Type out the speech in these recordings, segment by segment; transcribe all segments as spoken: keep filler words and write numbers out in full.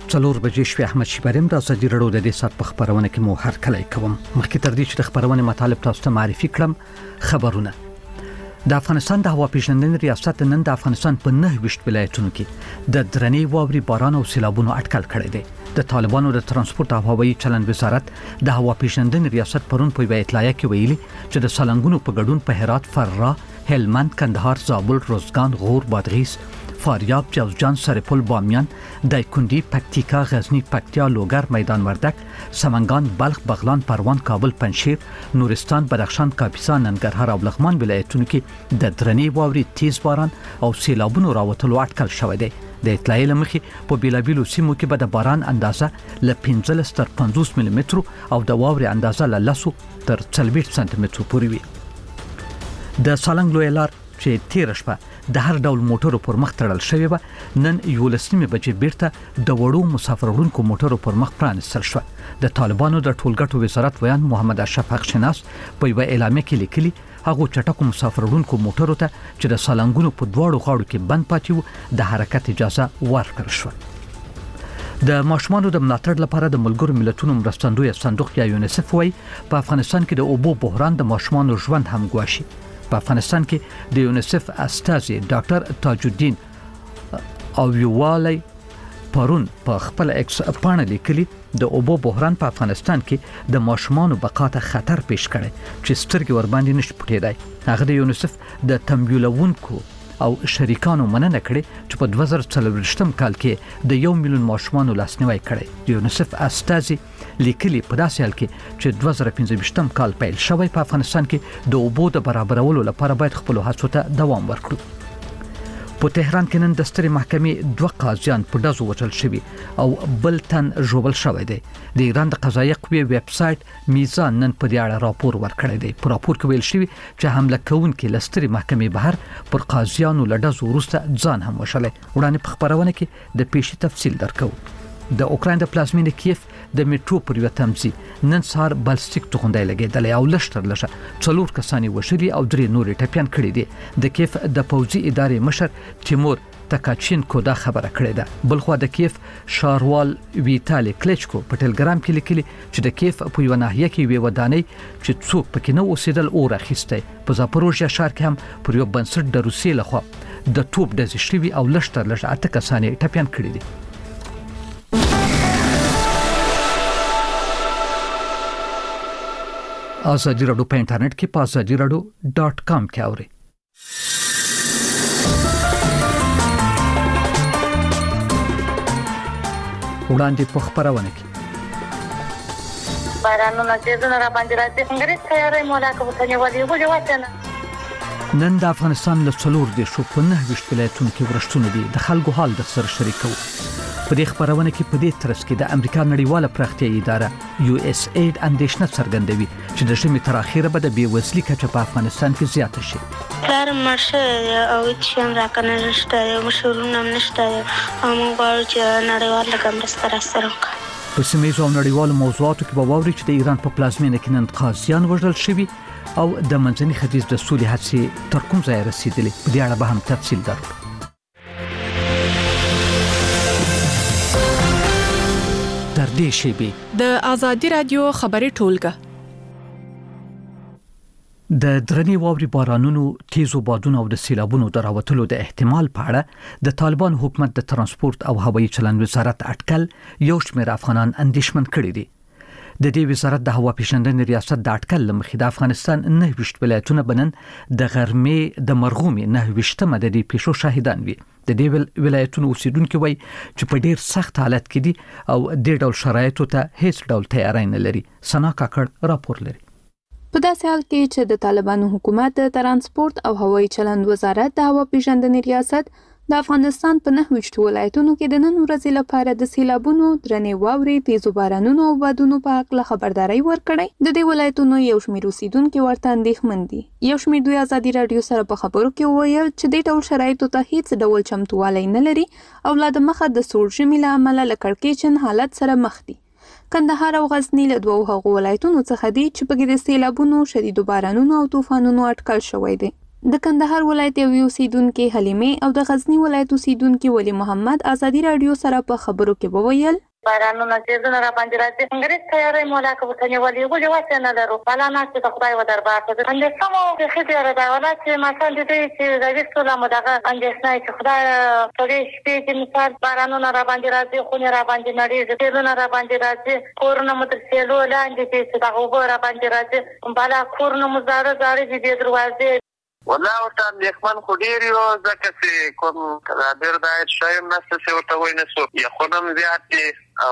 څلور بجې شوې. احمد شیبریم د ازادي راډیو د دې سات په خبرونه کې مو هر کله کوم. مخکې تر دې چې د خبرونه مطالب تاسو ته معرفي کړم، خبرونه د افغانستان د هوا پیژندنې ریاست نن د افغانستان په نه ویشت ولایتونو کې د درنې واوري باران او سیلابونو اټکل کړی دی. د طالبانو د ترانسپورت او هوایي چلند وزارت د هوا پیژندنې ریاست پرون په اطلاعیه کې ویلي چې د سالنګونو په ګډون په هرات، فراه، هلمند، کندهار، زابل، روزګان، غور، بادغیس، فاریاب، جوزجان، سرپل، بامیان، دایکنډي، پکتیکا، غزنی، پکتیا، لوګر، میدان وردک، سمنګان، بلخ، بغلان، پروان، کابل، پنجشیر، نورستان، بدخشان، کاپیسا، ننګرهار او لغمان ولایتونو کې د درنې واوري، تیز باران او سیلابونو راوتلو اټکل شوی دی. د اطلاعیې لمخې په بیلابیلو سیمو کې به د باران اندازه ل پنځلس تر پنځوس ملي مترو او د واوري اندازه ل لسو تر څلوېښت سانتي مترو پورې وي. د سالنګ لوی لار چې تیر شپه د هر ډول موټرو پر مخ تړل شوی و، نن یولسمه بجې بیرته د وړو مسافر وړونکو موټرو پر مخ پرانستل شو. د طالبانو د ټولګټو وزارت ویان محمد اشرف حق شناس په یو اعلامیه کې لیکلي هغه چټکو مسافر وړونکو موټرو ته چې د سالنګونو په دواړو غاړو کې بند پاتې وو د حرکت اجازه ورکړل شو. د ماشومانو د ملاتړ لپاره د ملګرو ملتونو مرستندوی صندوق یا یونیسف وای په افغانستان کې د اوبو بحران د ماشومانو ژوند هم ګواښي. په افغانستان کې د یونیسف استازي ډاکټر تاج الدین او یوالي پرون په خپل ایکس پاڼه لیکلي د اوبو بحران په افغانستان کې د ماشومانو بقا ته خطر پیش کړي چې سترګې ور باندې نشي پټېدای. هغه د یونیسف د تمویلونکو او شریکانو مننه کړي چې په دوه زره څلوېښتم کال کې د یو میلیون ماشومانو لاسنیوي کړي. د یونیسف استازي لیکلي په داسې حال کې چې دوه زره پنځه ویشتم کال پیل شوی په افغانستان کې د اوبو د برابرولو لپاره باید خپل هڅو ته دوام ورکړو. په تهران کې نن د سترې محکمې دوه قاضیان په ډزو وژل شوي او بل تن ژوبل شوی دی. د ایران د قضایي قوې ویب سایټ میزان نن په دې اړه راپور ورکړی دی. په راپور کې ویل شوی چې حمله کوونکي له سترې محکمې بهر پر قاضیانو له ډزو وروسته ځان هم وشلی. وړاندې په خبرونه کې د پیښې تفصیل درکو. د اوکراین د پلازمینې کیف د میټرو پر یو تمځي نن سهار بالستیک توغندۍ لګېدلې او لشتر لشه څلور کسانی وشلي او درې نورې ټپیان کړي دي. د کیف د پوځي ادارې مشر تیمور تکاچینکو دا خبره کړې ده. بلخو د کیف شاروال ویتالي کلیچکو په ټلګرام کې لیکلي چې د کیف په یو ناحیه کې وی ودانۍ چې څوک پکې نه اوسېدل اور اخیسته. په زاپروژیا ښار کې هم پر یو بنسټ د روسیې لخوا د توپ ډزې شوي او لشتر لشه اته کسانی ټپیان کړي دي. ازادي راډیو په انټرنیټ کې په ازادي راډیو ډاټ کام کې اورئ. وړاندې په خبرونه کې بارانونه چې زنه را باندې راځي څنګه تیارې مولا کوم څنګه ودی وګورئ وته. نن د افغانستان له څلور د شو په نه ویشت ولایتونو کې ورښتونه دي. د خلکو حال د سر شریکو په دې خبرونه کې په دې ترڅ کې د امریکا نړیواله پراختیایي اداره یو اس ایډ اندېښنه څرګندوي چې د ژمي تر اخره به د بېوزلۍ کچه په افغانستان کې زیاته شي. پلار مرشه او هیڅ هم راکنه نشته، مشورونه هم نشته او موږ غواړو چې نړیوال لږ مرسته راسره وکړي. په سیمهیزو او نړیوالو موضوعاتو کې به واورئ چې د ایران په پلازمینه کې نن قاضیان وژل شوي او د منځني ختیځ د سولې هڅې تر کوم ځایه رسېدلې. په دې اړه به هم تفصیل درکړو. تر دې شیبې د ازادي رادیو خبري ټولګه د درنې واوري بارانونو، تیزو بادونو او د سیلابونو د راوتلو د احتمال په اړه د طالبان حکومت د ترانسپورت او هوایي چلند وزارت اټکل یو شمېر افغانان اندېښمن کړي دي. د دې وزارت د هوا پیژندنې ریاست د اټکل لمخې د افغانستان نه ویشت ولایتونه بنن د غرمې د مرغومي نه ویشتمه د دې پیښو شاهدان وي. د دې ولایتونو اوسیدونکو وایي چې په ډیر سخت حالت کې دي او د ډول شرایطو ته هیڅ ډول تیاری نه لري. سنا کاکړ راپور لري. په داسې حال کې چې د طالبانو حکومت د ترانسپورت او هوایي چلند وزارت د هوا پیژندنې ریاست د افغانستان په نه ویشت ولایتونو کې د نن ورځې لپاره د سیلابونو، درنې واورې، تیزو بارانونو او بادونو په اړه خبرداري ورکړې. د دې ولایتونو یو شمېر اوسیدونکو ورته اندېښمن دي. یو شمېر دوی ازادي راډیو سره په خبرو کې وویل چې د ټول شرایطو ته هیڅ ډول چمتووالی نه لري او لا د مخه د سوړ ژمي له امله له کړکېچن حالت سره مخ دي. کندهار او غزنی له دوه هغو ولایتونو څخه دي چې پکې د سیلابونو، شدیدو بارانونو او طوفانونو اټکل شوی دی. د کندهار ولایت یو اوسیدونکو حلیمه او د غزنی ولایت اوسیدونکو ولی محمد ازادي رادیو سره په خبرو کې وویل بارانونه چې زونه را باندې راځي څنګه تیارې مولا کو ته نیولې وګړي واسه نه لرو پلانا چې د خدای و دربار ته څنګه سمو د خدای را دا ولا چې مثلا دې چې د وښتو لا مدغه اندېښنه چې خدای ټولې شپې چې مثال بارانونه را باندې راځي خو نه را باندې نړۍ زیرونه را باندې راځي کورونه مترسلو لاندې چې دا وګړه را باندې راځي بالا کورونه مزاره زاره دې دروازه والله ورته لیکمن خو ډیر یو ځکه چې کوم ډیر دا شایم نشته چې ورته وای نه سو یا خونم زیات او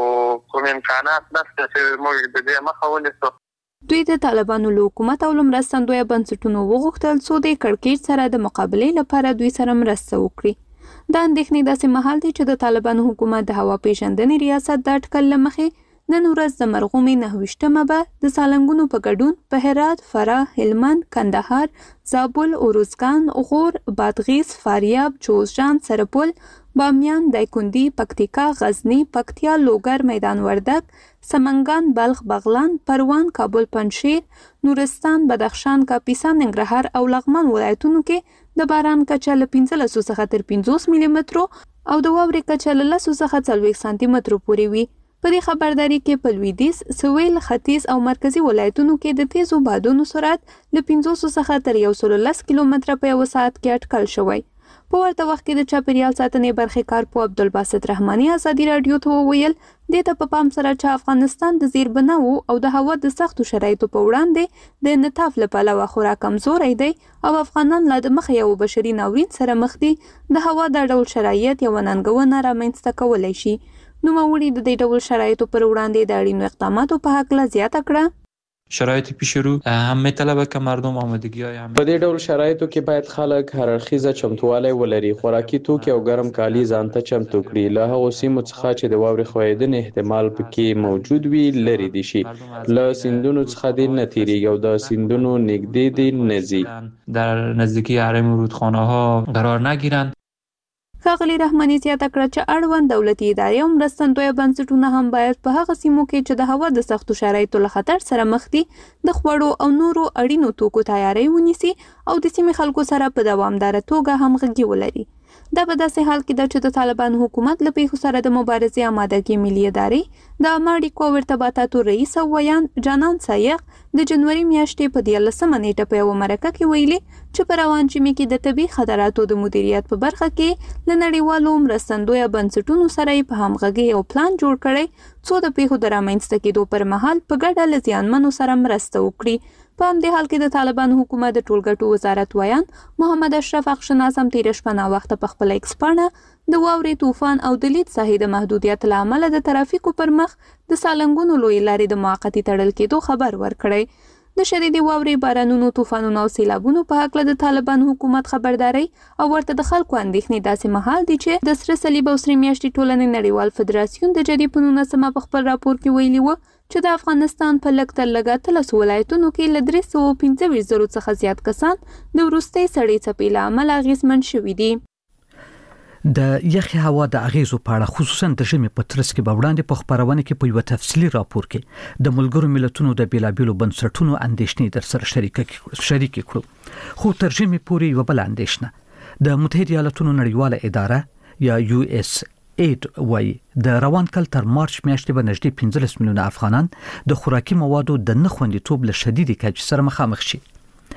کوم امکانات نشته چې موږ د دې مخه ونیسو. دوی د طالبانو له حکومت او مرستندوی بنسټونو وغوښتل څو د کړکېچ سره د مقابلې لپاره دوی سره مرسته وکړي. دا اندېښنې داسې مهال دی چې د طالبانو حکومت د هوا پیژندنې ریاست د اټکل له مخې نن ورځ د مرغومې نهویشتمه به د سالنګونو په ګډون په هرات، فراه، هلمند، کندهار، زابل، اروزګان، غور، بادغیس، فاریاب، جوزجان، سرپل، بامیان، دایکنډي، پکتیکا، غزنی، پکتیا، لوګر، میدان وردګ، سمنګان، بلخ، بغلان، پروان، کابل، پنجشیر، نورستان، بدخشان، کاپیسا، ننګرهار او لغمان ولایتونو کې د باران کچه له پنځلس څخه تر پنځوس ملي مترو او د واورې کچه له لس څخه څلوېښت سانتي مترو پورې وي. په دې خبرداري کې په لویدیځ، سویل، ختیځ او مرکزي ولایتونو کې د تیزو بادونو سرعت له پنځوس څخه تر یو سل لس کیلومتره په یو ساعت کې اټکل شوی. په ورته وخت کې د چاپیریال ساتنې برخې کارپو عبدالباسط رحماني ازادي رادیو ته وویل دې ته په پام سره چې افغانستان د زیربناو او د هوا د سختو شرایطو په وړاندې د انعطاف له پلوه خورا کمزوری دی او افغانان لا د مخه یو بشري ناورین سره مخ دي، د هوا د ډول شرایط یو ننګونه رامنځته کولی شي. نوموړي د دې ډول شرایطو پر وړاندې د اړینو اقداماتو په هکله زیاته کړه. شرایط پیش رو هم میطلبه که مردم آمادگی‌های هم په دې ډول شرایطو کې باید خلک هر اړخیزه چمتووالی ولري، خوراکي توکي او ګرم کالي ځان ته چمتو کړي، له هغو سیمو څخه چې د واورې ښویېدنې احتمال پکې موجود وي لرې دي شي، له سیندونو څخه دې نه تیریږي او د سیندونو نږدې دې نه ځي، در نزدیکی حرم رودخانه‌ها قرار نگیرند. ښاغلي رحماني زیاته کړه چې اړوند دولتي ادارې او مرستندویه بنسټونه هم باید په هغه سیمو کې چې د هوا د سختو شرایطو له خطر سره مخ دي د خوړو او نورو اړینو توکو تیاری ونیسي او د سیمې خلکو سره په دوامداره توګه همغږي ولري. دا په داسې حال کې ده چې د طالبانو حکومت له پیښو سره د مبارزې آمادګي ملي ادارې د عامه اړیکو او ارتباطاتو رئیس او ویان جانان سایق د جنوري میاشتې په دیارلسمه نیټه په یوه مرکه کې ویلي چې په روان ژمي کې د طبي خطراتو د مدیریت په برخه کې له نړیوالو مرستندویه بنسټونو سره یې په همغږۍ یو پلان جوړ کړی څو د پیښو د رامنځته کېدو پر مهال په ګډه له زیانمنو سره مرسته وکړي. په همدې حال کې د طالبانو حکومت د ټولګټو وزارت ویان محمد اشرف اخشناز هم تېره شپه ناوخته په خپله ایکس پاڼه د واورې طوفان او د لید ساحې د محدودیت له امله د ترافیکو پر مخ د سالنګونو لویې لارې د موقتي تړل کېدو خبر ورکړی. د شدیدې واورې، بارانونو، طوفانونو او سیلابونو په هکله د طالبانو حکومت خبرداری او ورته د خلکو اندېښنې داسې مهال دي چې د سره صلیب او سرې میاشتې ټولنې نړیوال فدراسیون د جدي په نولسمه په خپل راپور کې ویلي وه چې د افغانستان په لږ تر لږه اتلسو ولایتونو کې له درې سوه پنځه ویشت زرو څخه زیات کسان د وروستۍ سړې څپې له امله اغېزمن شوي دي. د یخي هوا د اغیزو په اړه خصوصا د ژمي په ترڅ کې به وړاندې په خبرونه کې په یو تفصیلي راپور کې د ملګرو ملتونو د بیلابیلو بنسټونو اندېښنې در سره شریک شریک کړو. خو تر ژمي پورې یو بل اندېښنه د متحده ایالاتونو نړیواله اداره یا یو اس ایډ وایي د روان کال تر مارچ میاشتې به نږدې پنځلس میلیونه افغانان د خوراکي موادو د نه خوندیتوب له شدیدې کچې سره مخامخ شي.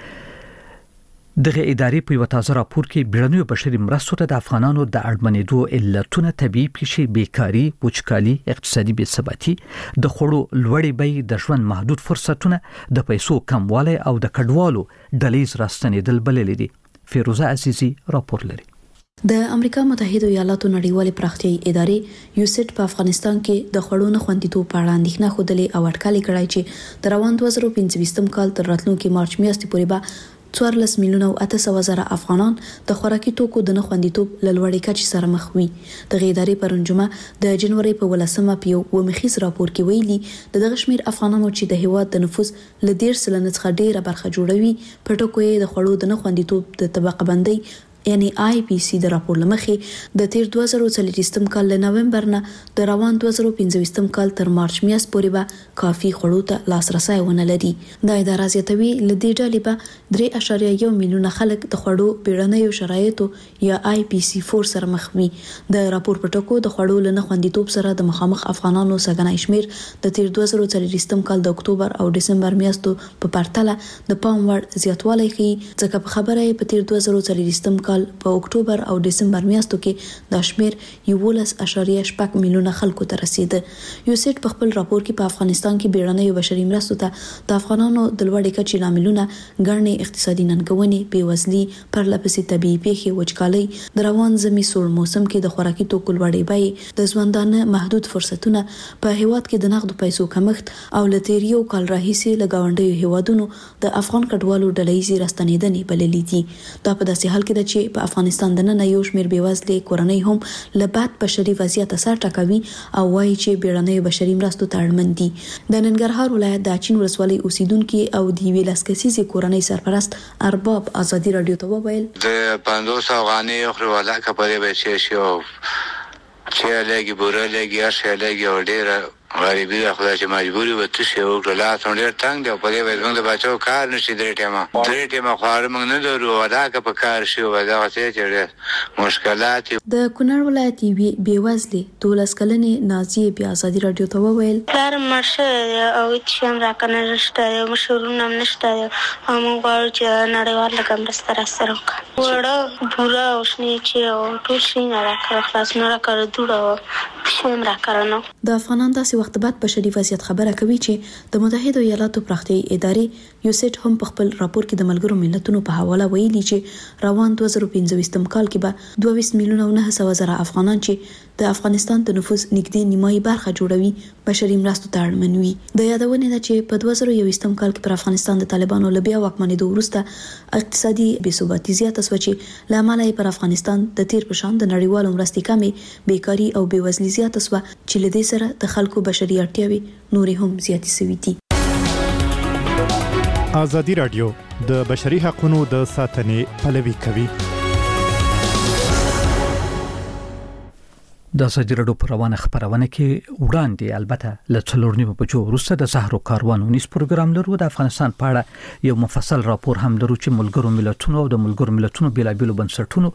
دغه ادارې په یو تازه راپور کې بیړنیو بشري مرستو ته د افغانانو د اړمنېدو علتونه، طبیعي پیښې، بیکاري، وچکالي، اقتصادي بېثباتي، د خوړو لوړې بیې، د ژوند محدود فرصتونه، د پیسو کموالی او د کډوالو ډلیز راستنېدل بللي دي. فیروزه عزیزي راپور لري. د امریکا متحده ایالاتو نړیوالې پراختیایي ادارې یوسیډ په افغانستان کې د خوړو نه خوندیتوب په اړه اندېښنه ښودلې او اټکل کړی چې د روان دوه زره پنځه ویشتم کال تر راتلونکي مارچ میاشتې پورې به څوارلس میلیونه او اته سوه زره افغانان د خوراکي توکو د نه خوندیتوب له لوړې کچې سره مخ وي. دغه ادارې پرون جمعه د جنوري په ولسمه په یو ومخیز راپور کې ویلي د دغه شمېر افغانانو چې د هیواد د نفوس له دېرش سلنه څخه ډېره برخه جوړوي په ټکو یې د خوړو د نه خوندیتوب د طبقه بندۍ یعنی آی پی سی د راپور لمخې د تیر دوه زره څلوېښتم کال له نومبر نه د روان دوه زره پنځه کال تر مارچ میاشت پورې به کافي خوړو ته لاسرسی ونه لري. دا اداره زیاتوي له دې ډلې به درې اعشاریه یو میلیونه خلک د خوړو بیړنیو شرایطو یا آی پی سی فور سره مخ وي. د راپور په ټکو د خوړو له نه خوندیتوب سره د مخامخ افغانانو سګنای شمیر د تیر دوه زره څلوېښتم کال د اکتوبر او دسمبر میاشتو په پرتله د پام وړ زیاتوالی ښیي، ځکه په خبره یې په تیر دوه زره څلوېښتم کال په اکتوبر او دسمبر میاشتو کې دا شمیر یولس اعشاریه شپږ میلیونه خلکو ته رسیده. یوسیټ په خپل راپور کې په افغانستان کې بیړنیو بشري مرستو ته د افغانانو د لوړې کچې لاملونه ګڼې اقتصادي ننګونې، بېوزلي، پرلهپسې طبیعي پیښې، وچکالۍ، د روان ژمي سوړ موسم کې د خوراکي توکو لوړې بیې، د ژوندانه محدود فرصتونه، په هیواد کې د نغدو پیسو کمښت او له تیر یو کال راهیسې له ګاونډیو هیوادونو د افغان کډوالو ډلهییزې راستنېدنې بللې دي. دا په داسې حال کې ده چې په افغانستان دننه یو شمېر بېوزلې کورنۍ هم له بد بشري وضعیت سر ټکوي او وایي چې بیړنیو بشري مرستو ته اړمن دي. د ننګرهار ولایت د اچین ولسوالۍ اوسیدونکي او د یوې لس کسیزې کورنۍ سرپرست ارباب ازادي راډیو ته وویل د پنځوس افغانۍ اخري ولاکه پرې بچي شي او چې لګي بوره لګي هر لګي او ډېره غریبي ده، خدای چې مجبوري به تشي وکړو. لاس هم ډېر تنګ دی او په دې باید موږ د بچو کار نه شي درې ټیمه درې ټیمه خواړه موږ نه لرو او هلکه په کار شي او دغسې چې ډېر مشکلات دي. د کونړ ولایت یوې بېوزلې دولس کلنې نازیې بیا ازادي راډیو ته وویل پلار مړ شوی دی او هېڅ شی هم راکنه نشته دی، مشورونه هم نشته دی او موږ غواړو چې نړیوال لږه مرسته راسره وکړي. وړه بوره او شنې چې او ټول شي نه راکړه، خلاصونه راکړه، دوړه او شی هم راکړه نه. د افغانان داسې وخت بعد بشري وضعیت خبره کوي چې د متحده ایالاتو پراختیایي ادارې یوسیټ هم په خپل راپور کې د ملګرو ملتونو په حواله ویلي چې روان دوه زره پنځه کال کې به دوه ویشت میلیونه او نهه سوه زره افغانان چې د افغانستان د نفوس نږدې نیمایي برخه جوړوي بشري مرستو ته اړمن وي. د یادونې ده چې په دوه زره یوویشتم کال کې پر افغانستان د طالبانو له بیا واکمنېدو وروسته اقتصادي بې ثباتي زیاته شوه چې له امله یې پر افغانستان د تیر په شان د نړیوالو مرستې کمې، بیکاري او بېوزلي زیاته شوه چې له دې سره د خلکو بشري اړتیاوې نورې هم زیاتې شوې دي. ازادي راډیو د بشري حقوقو د ساتنې پلوي کوي. د ازادي راډیو په روانه خبرونه کې وړاندې البته له څلور نیمو بجو وروسته د سحر کاروان ونیس پروګرام لرو. د افغانستان په اړه یو مفصل راپور هم لرو چې ملګرو ملتونو او د ملګرو ملتونو بیلابیلو بنسټونو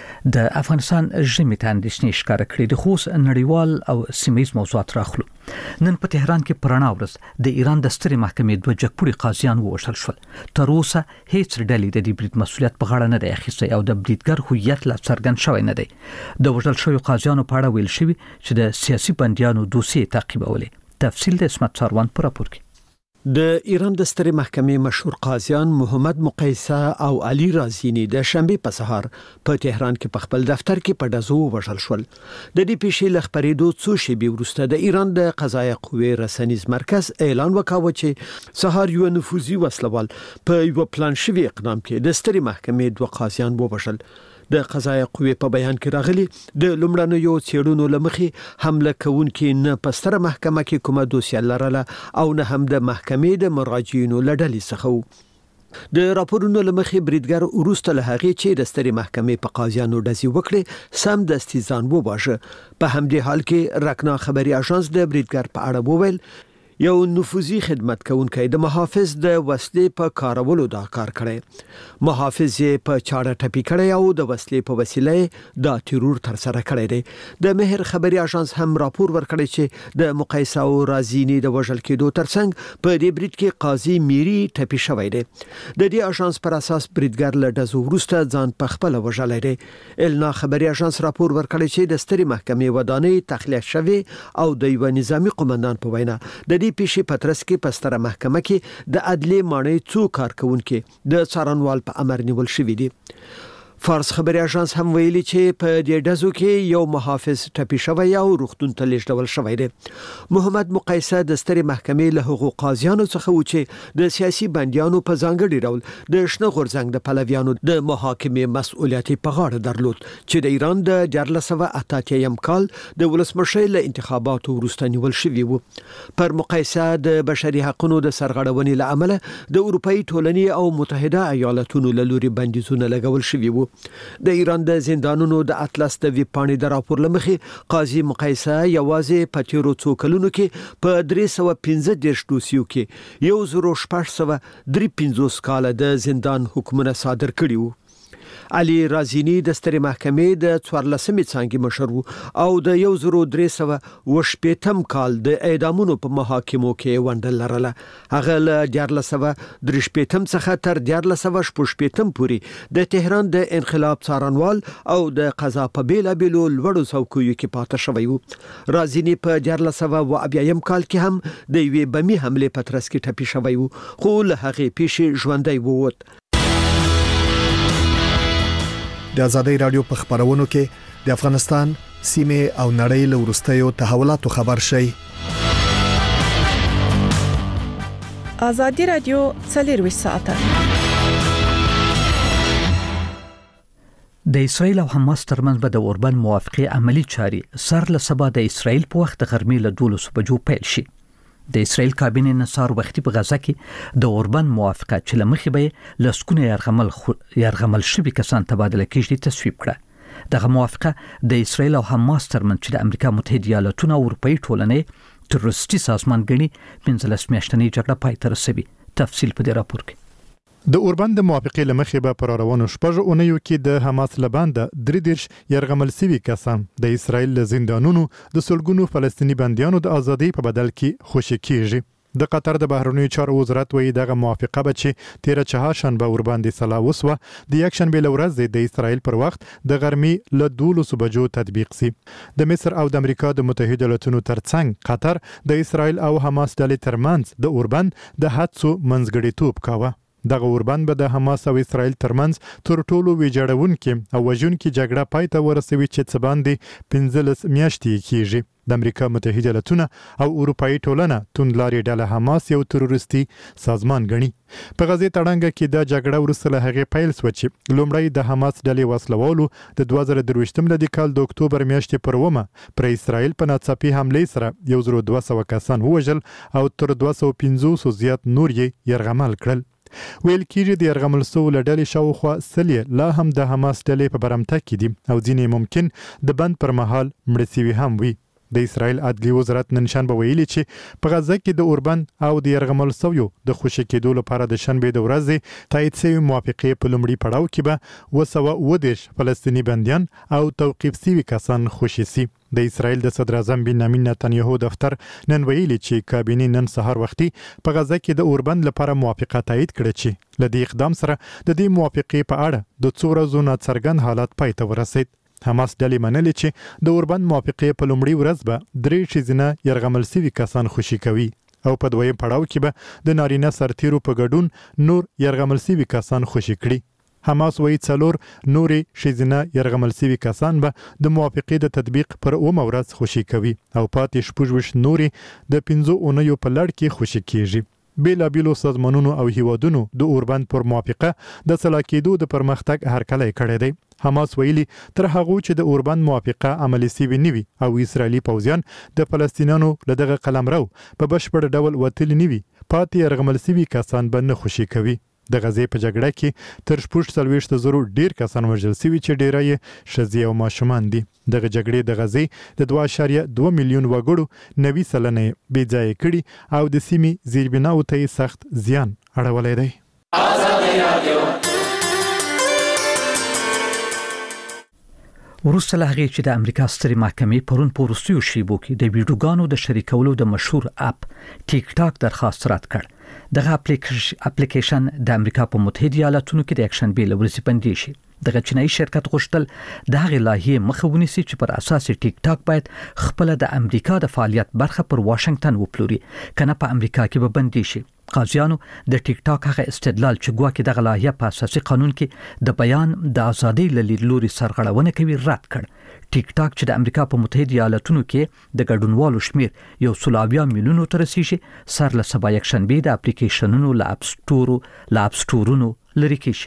د افغانستان ژمي ته اندېښنې ښکاره کړې دي، خو نړیوال او سیمه‌ییز موضوعات راخلو. نن په تهران کې پرانا ورځ د ایران د سترې محکمې دوه جګپوړي قاضیان ووژل شول. تر اوسه هیڅ ډلې د دې برید مسؤلیت په غاړه نه دی اخیستی او د بریدګر هویت لا څرګند شوی نه دی. د وژل شویو قاضیانو په اړه ویل شوي چې د سیاسي بندیانو دوسیې تعقیبولې. تفصیل د اسمت ساروان په راپور کې. د ایران د سترې محکمې مشهور قاضیان محمد مقیسه او علي رازینی د شنبه په سهار په تهران کې په خپل دفتر کې په ډزو وژل شول. د دې پیښې له خبرېدو څو شېبې وروسته د ایران د قضایه قوې رسنیز مرکز اعلان وکاوه چې سهار یو نفوذي وسلوال په یو پلان شوی اقدام کې د سترې محکمې دوه قاضیان ووژل. د قضایه قوې په بیان کې راغلي د لومړنیو څېړنو لمخې حمله کوونکي نه په ستره محکمه کې کومه دوسیه لرله او نه هم د محکمې د مراجعینو له ډلې څخه و. د راپورونو لمخې بریدګر وروسته له هغې چې د سترې محکمې په قاضیانو ډزې وکړې سم دستي ځان وواژه. په همدې حال کې رکنا خبري اژانس د بریدګر په اړه وویل یو نفوذي خدمت کوونکی د محافظ د وسلې په کارولو دا کار کړی. محافظ یې په چاړه ټپي کړی او د وسلې په وسیله دا تیرور تر سره کړی دی. د مهر خبري اژانس هم راپور ورکړی چې د مقیسه او رازینی د وژل کېدو ترڅنګ په دې برید کې قاضي میری ټپي شوی دی. د دې اژانس پر اساس بریدګر له ډزو وروسته ځان په خپل وژلی دی. النا خبري اژانس راپور ورکړی چې د سترې محکمې ودانۍ تخلیه شوی او د یو نظامی قومندان په وینا د دې پیښې په ترڅ کې په ستره محکمه کې د عدلي ماڼۍ څو کارکونکو د څارنوال په امر نیول شوی دي. فارس خبري اژانس هم ویلي چې په دې ډزو کې یو محافظ ټپي شوی او روغتون ته لیږدول شوی دی. محمد مقیسه د سترې محکمې له هغو قاضیانو څخه و چې د سیاسي بندیانو په ځانګړي ډول د شنه غورځنګ د پلویانو د محاکمې مسؤلیت په غاړه درلود چې د ایران د دیارلس سوه اته اتیا کال د ولسمشر له انتخاباتو وروسته نیول شوی و. پر مقیسه د بشري حقوقو د سرغړونې له امله د اروپאי ټولنې او متحده ایالاتونو له لوري بندیزونه لګول شوی و. د ایران د زندانونو د اطلس د وی پاڼې د راپور لمخې قاضي مقایسه یوازې په تیرو څو کلونو کې په درې سوه پنځه دېرش دوسیو کې یو زرو شپږ سوه درې پنځوس کاله د زندان حکمونه صادر کړي وو. علي رازینی د سترې محکمې د څوارلسمې څانګې مشر وو او د یو زرو درې سوه اوه شپېتم کال د اعدامونو په محاکمو کې ونډه لرله. هغه له دیارلس سوه درې شپېتم څخه تر دیارلس سوه شپږ شپېتم پورې د تهران د انقلاب څارنوال او د قضا په بیلابیلو لوړو څوکیو کې پاتې شوی وو. رازینی په دیارلس سوه اوه اویایم کال کې هم د یوې بمي حملې په ترڅ کې ټپي شوی وو، خو له هغې پیښې ژوندی ووت. د آزادۍ رادیو په خبرونو کې د افغانستان سیمه او نړۍ له وروستیو تحولاتو خبر شي. آزادۍ رادیو څلور ساعته د اسرایل او حماس ترمنځ به د اوربن موافقه عملی چاري سر له سبا د اسرایل په وخت غرمې له دولس بجو پیل شي. د اسرایل کابینه نصار وختي په غزا کې د اوربن موافقه چې لمخې به لسکونه يرغمل خو... يرغمل شوي کسان تبادله کیږي تصویب کړه. دغه موافقه د اسرایل او حماس ترمنځ چې د امریکا متحده ایالاتونو او اروپאי ټولنې تروریستي سازمان ګڼي پنځلس میاشتنۍ جګړه پای ته رسوي. تفصیل په دې راپور کې. د اوربند موافقه لمخې به پر روانو شپږ اونیو کې د حماس لباند درې دیرش يرغمل سوي کسان د اسرایل زندانونو د سلګونو فلسطینی بنديانو د ازادۍ په بدل کې خوشی کیږي. د قطر د بهرنیو چارو وزارت وایي دغه موافقه به چې تیر چهارشنبه ور باندې سلا وسوه د یک شنبه لورځ د اسرایل پر وخت د غرمې له دولس بجو تطبیق سي. د مصر او د امریکا د متحده ایالاتونو ترڅنګ قطر د اسرایل او حماس ډلې ترمنځ د اوربند د هڅو منځګړیتوب کاوه. دغه اوربند به د حماس او اسرایل ترمنځ تر ټولو ویجاړونکې او وژونکې جګړه پای ته ورسوي چې څه باندې پنځلس میاشتې کیږي. د امریکا متحده ایالاتونه او اروپאי ټولنه توندلاري ډله حماس یو تروریستي سازمان ګڼي. په غزې تړنګ کې د جګړه وروسته له هغې پیل شو چې لومړی د حماس ډلې وسلوالو د دوه زره درویشتم لدی کال د اکتوبر میاشتې پر اومه پر اسرایل په ناڅاپي حملې سره یو زرو دوه سوه کسان ووژل او تر دوه سوه پنځوس زیات نور یې یرغمل کړل. ویل کېږي د یرغمل سوو له ډلې شاوخوا سلې لا هم د حماس ډلې په برمته کې دي او ځینې ممکن د بند پر مهال مړه سوي هم وي. د اسرایل عدلیې وزارت نن شنبه ویلي چې په غزه کې د اوربن او د یرغمل سویو د خوشی کېدو لپاره د شنبه د ورځې تایید شوی موافقه په لومړي پړاو کې به اوه سوه اوه دېرش فلسطینی بندیان او توقیف شوي کسان خوشي سي. د اسرایل د صدر اعظم بنیامین نتنیاهو دفتر نن ویلي چې کابینه نن سهار وختي په غزه کې د اوربند لپاره موافقه تایید کړه چې لدې اقدام سره د دې موافقه په اړه د څو ورځو ناڅرګند حالت پای ته ورسید. حماس ډلې منلې چې د اوربند موافقه په لومړي ورځ به درې شیزنه يرغمل سوي کسان خوشي کوي او په دویم پړاو کې به د نارینه سرتیرو په ګډون نور يرغمل سوي کسان خوشي کړي. حماس وایي څلور نورې شیزنه يرغمل سوي کسان به د موافقه د تطبیق پر اومه ورځ خوشي کوي او پاتې شپږ ویشت نورې د پنځو اونیو په لړ کې خوشي کیږي. بیلابیلو سازمانونو او هیوادونو د اوربند پر موافقه د سلا کېدو د پرمختګ هرکلی کړی دی. حماس ویلي تر هغه چې د اوربند موافقه عملي سوي نوي او اسرایلی پوځیان د فلسطینیانو له دغه قلمرو په بشپړ ډول وتلی نوي پاتې يرغمل سوي کسان به نه خوشي کوي. د غزې په جګړه کې تر شپږ څلوېښت زرو ډیر کسان وژل شوي چې ډیری یې ښځې او ماشومان دي. دغه جګړې د غزې د دوه اعشاریه دوه میلیون وګړو نوي سلنه بې ځایه کړي او د سیمې زیربناو ته یې سخت زیان اړولی دی. وروسته له هغې چې د امریکا سترې محکمې پرون په وروستیو شیبو کې د ویډیوګانو د شریکولو د مشهور اپ ټیک ټاک درخواست رد کړ. دغه اپلیکیشن د امریکا په متحده ایالاتونو کې د یک شنبې له ورځې بندي شي. دغه چینایي شرکت غوښتل د هغې لایحې مخه ونیسي چې پر اساس ټیک ټاک باید خپل د امریکا د فعالیت برخه پر واشنگټن وپلوري کنه په امریکا کې به بندي شي. قاضیانو د ټیک ټاک هغه استدلال چې ګواکې دغه لایحه په اساسي قانون کې د بیان د ازادۍ له لیدلوري سرغړونه کوي رد کړ. ټیک ټاک چې د امریکا په متحده ایالاتونو کې د ګډونوالو شمیر یو سل اویا میلیونو ته رسیږي سر له سبا یک شنبې د اپلیکیشنونو له اپ سټورو له اپ سټورونو لري کیږي.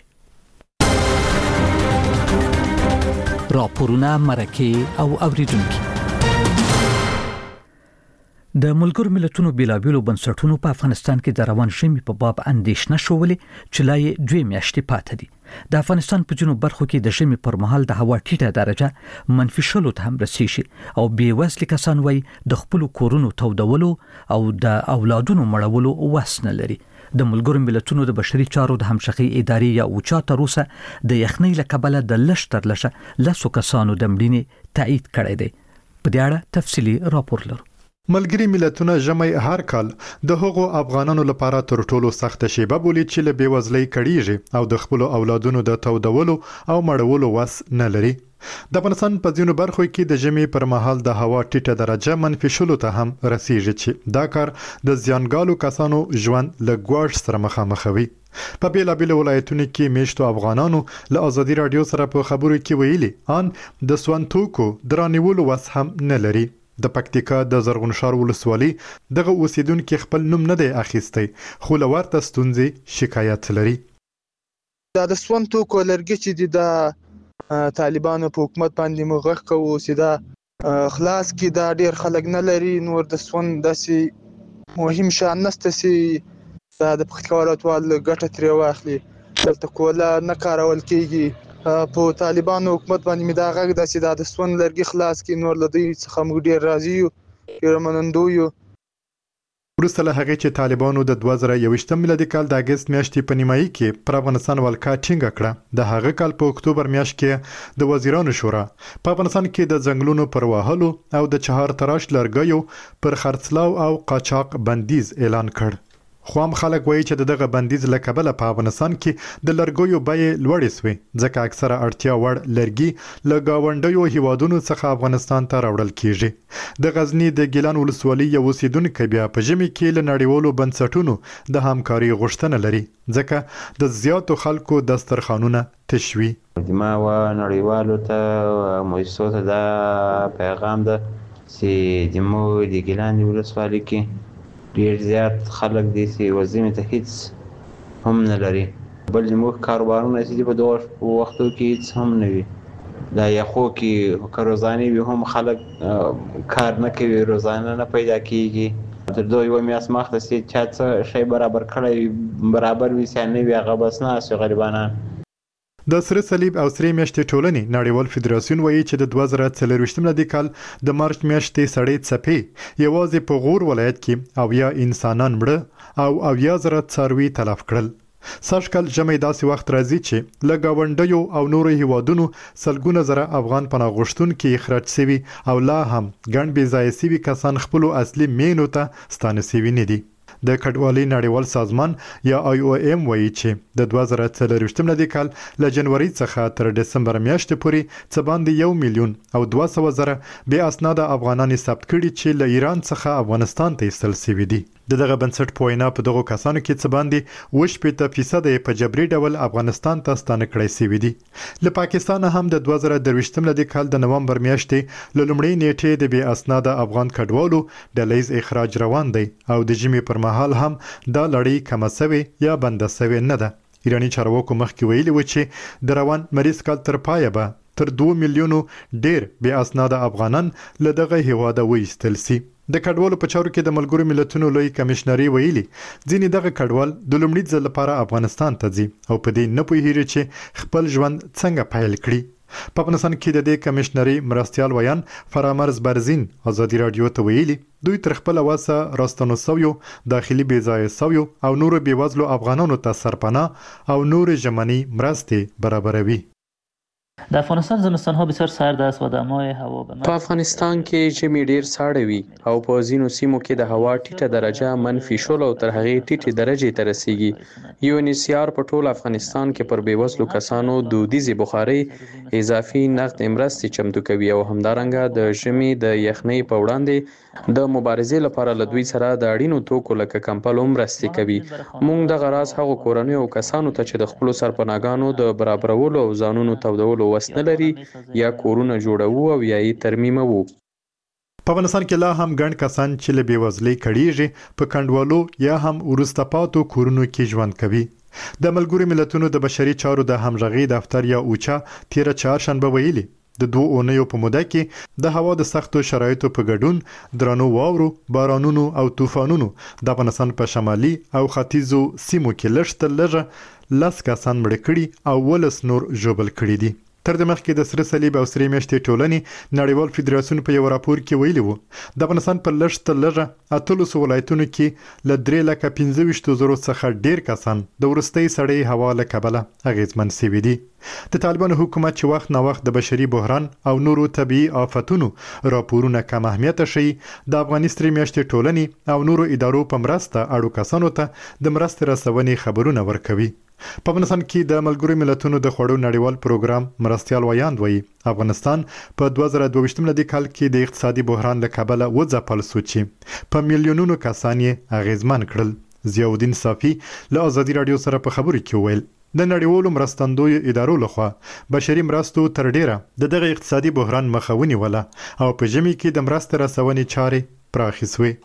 راپورونه مرکه او اوریدونکو د ملګرو ملتونو بیلابیلو بنسټونو په افغانستان کې د روان ژمي په باب اندېښنه شولې چې لا یې دوه میاشتې پاتې دي. د افغانستان په جنوب برخو کې د ژمي پر مهال د هوا ټیټه درجه منفي شلو ته هم رسیږي او بې وزلي کسان وایي د خپل کورونو تودولو او د اولادونو مړولو وس نه لري. د ملګرو ملتونو د بشري چارو د همغږي ادارې یا اوچا تر اوسه د یخنۍ له کبله د لږ تر لږه لسو کسانو د مړینې تایید کړی دی. په دې اړه تفصیلي راپور لرو. ملګری ملتونه ژمي هر کال د هغو افغانانو لپاره تر ټولو سخت شیبه بولي چې له بیوزلۍ کړيږي او د خپل اولادونو د تودولو او مړولو وس نه لري. د افغانستان په ځینو برخو کې د ژمي پر مهال د هوا ټیټه درجه منفي شلو ته هم رسیږي چې دا کار د زیانګالو کسانو ژوند له ګواښ سره مخامخ وي. په بیلابیلو ولایتونو کې میشتو افغانانو له ازادي رادیو سره په خبرو کې ویلي ان د سون توکو درانیولو وس هم نه لري. د پکتیکا د زرغونشار ولسوالۍ دغه اوسیدونکو خپل نوم نه دی اخیستی خو له ورته ستونزې شکایت لري. دا د سون توکو لرګي چې د طالبانو په حکومت باندې مغخ کوو چې دا خلاص کې دا ډیر خلک نه لري. نور د سون داسې مهم شان نشته چې دا د پکتیکا ولایتوال ګټه ترې واخلي. دلته کوله نه کارول کېږي. په طالبانو حکومت باندې مې دا غږ ده چې دا د سون لرګي خلاص کړي. نور له دوی څخه موږ ډېر راضي یو، ډېر منندو یو. وروسته له هغې چې طالبانو د دوه زره یوویشتم میلادي کال د اګست میاشتې په نیمایي کې پر افغانستان ولکه ټینګه کړه، د هغه کال په اکتوبر میاشت کې د وزیرانو شورا په افغانستان کې د ځنګلونو پر وهلو او د چهار تراش لرګیو پر خرڅلاو او قاچاق بندیز اعلان کړ. خو هم خلک وایي چې دغه بندیز له کبله په افغانستان کې د لرګیو بیې لوړې سوې ځکه اکثره اړتیا وړ لرګي له ګاونډیو هیوادونو څخه افغانستان ته راوړل کیږي. د غزنی د ګیلان ولسوالۍ یو اوسیدونکی بیا په ژمي کې له نړیوالو بنسټونو د همکاري غوښتنه لري ځکه د زیاتو خلکو دسترخوانونه تشوي. ما و نړیوالو ته مؤسسو ته دا پیغام ده چې د مو د ګیلان ولسوالۍ کې ډیر زیات خلک دي چې وزمه ته هیڅ هم نه لري. بل زموږ کاروبارونه چې په دوه وختو کې هیڅ هم نه وي. دا یخو کې که روزانه وي هم خلک کار نه کوي، روزانه نه پیدا کیږي. تر دوی و میاس مخته چې چا څه شی برابر کړی برابر وي چې نه وي هغه بس نه اسو غریبانان. د سره صلیب او سره میاشتې ټولنې نړیوال فدراسیون وایي چې د دوه زره څلرویشتم میلادي کال د مارچ میاشتې سړې څپې یوازې په غور ولایت کې اویا انسانان مړه او اویا زره څاروي تلف کړل. سږکال ژمی داسې وخت راځي چې له ګاونډیو او نورو هیوادونو سلګونه زره افغان پناه غوښتونکي اخراج شوي او لا هم ګڼ بې ځایه شوي کسان خپلو اصلي مینو ته ستانه شوي نه دي. د کډوالۍ نړیوال سازمان یا آی او ایم وایي چې د دوه زره څلرویشتم میلادي کال له جنوري څخه تر دسمبر میاشتې پورې څه باندې یو میلیون او دوه سوه زره بې اسناده افغانان ثبت کړي چې له ایران څخه افغانستان ته ایستل شوي دي. د دغه بنسټ په وینا په دغو کسانو کې څه باندې اووه شپېته فیصده یې په جبري ډول افغانستان ته ستانه کړی شوي دي. له پاکستانه هم د دوه زره درویشتم میلادي کال د نومبر میاشتې له لومړۍ نیټې د بې اسناده افغان کډوالو ډلیز اخراج روان دی او د ژمي پر مهال هم دا لړۍ کمه سوې یا بنده سوې نه ده. ایراني چارواکو مخکې ویلي و چې د روان مریض کال تر پایه به تر دوه میلیونو ډیر بې اسناده افغانان له دغه هیواده وایستل شي. د کډوالو په چارو کې د ملګرو ملتونو لوی کمشنري ویلي ځینې دغه کډوال د لومړي ځل لپاره افغانستان ته ځي او په دې نه پوهیږي چې خپل ژوند څنګه پیل کړي. په افغانستان کې د دې کمشنري مرستیال ویان فرامرز برزین ازادي رادیو ته ویلي دوی تر خپل واسه راستنو سویو داخلي بې ځایه سویو او نور بېوزلو افغانانو ته سرپناه او نور ژمنی مرستې برابروي. در افغانستان زمستان ها بسیار سرد است و دمای هوا به په افغانستان کې ژمي ډیر ساړه وي او په ځینو سیمو کې د هوا ټیټه درجه منفي شل او تر هغې ټیټې درجې ته رسیږي. یو ان سی آر په ټول افغانستان کې پر بیوزلو کسانو دودیزې بخارۍ اضافي نقد مرستې چمتو کوي او همدارنګه د ژمي د یخنۍ په وړاندې د مبارزې لپاره له دوی سره د اړینو توکو لکه کمپل هم مرستې کوي. موږ دغه راز هغو کورنیو او کسانو ته چې د خپلو سرپناهګانو د برابرولو او ځانونو تودولو وس نه لري یا کورونه جوړوو او یا یې ترمیموو. په افغانستان کې لا هم ګڼ کسان چې له بېوزلۍ کړیږي په کنډوالو یا هم وروسته پاتو کورونو کې ژوند کوي. د ملګرو ملتونو د بشري چارو د همغږۍ دفتر یا اوچا تیره چهارشنبه ویلي د دوه اونیو په موده کې د هوا د سختو شرایطو په ګډون درنو واورو، بارانونو او طوفانونو د افغانستان په شمالي او ختیځو سیمو کې لږ تر لږه لس کسان مړه کړي او ولس نور ژوبل کړي دي. تر دې مخکې د سره صلیب او سرې میاشتې ټولنې نړیوال فدراسیون په یو راپور کې ویلي وو د افغانستان په لږ تر لږه اتلس ولایتونو کې له درې لکه پنځه ویشت زرو څخه ډیر کسان د وروستۍ سړې هوا له کبله اغیزمن شوي دي. د طالبانو حکومت چې وخت نه وخت د بشري بحران او نورو طبيعي آفتونو راپورونه کم اهمیت شي د افغاني سرې میاشتې ټولنې او نورو ادارو په مرسته اړو کسانو ته د مرستې رسونې خبرونه ورکوي. په افغانستان کې د ملګرو ملتونو د خوړو نړیوال پروګرام مرستيال ویاند وایي افغانستان په دوه زره دوه ویشت ملي کال کې د اقتصادي بحران له کبله وځپل شو چې په میلیونونو کسان یې اغیزمن کړل. ضیاءالدین صافی له ازادي رادیو سره په خبرو کې ویل د نړیوالو مرستندوی ادارو لخوا بشري مرستو تر ډیره د دغه اقتصادي بحران مخه ونیوله او په ژمي کې د مرستې رسونې چارې پراخې شوې.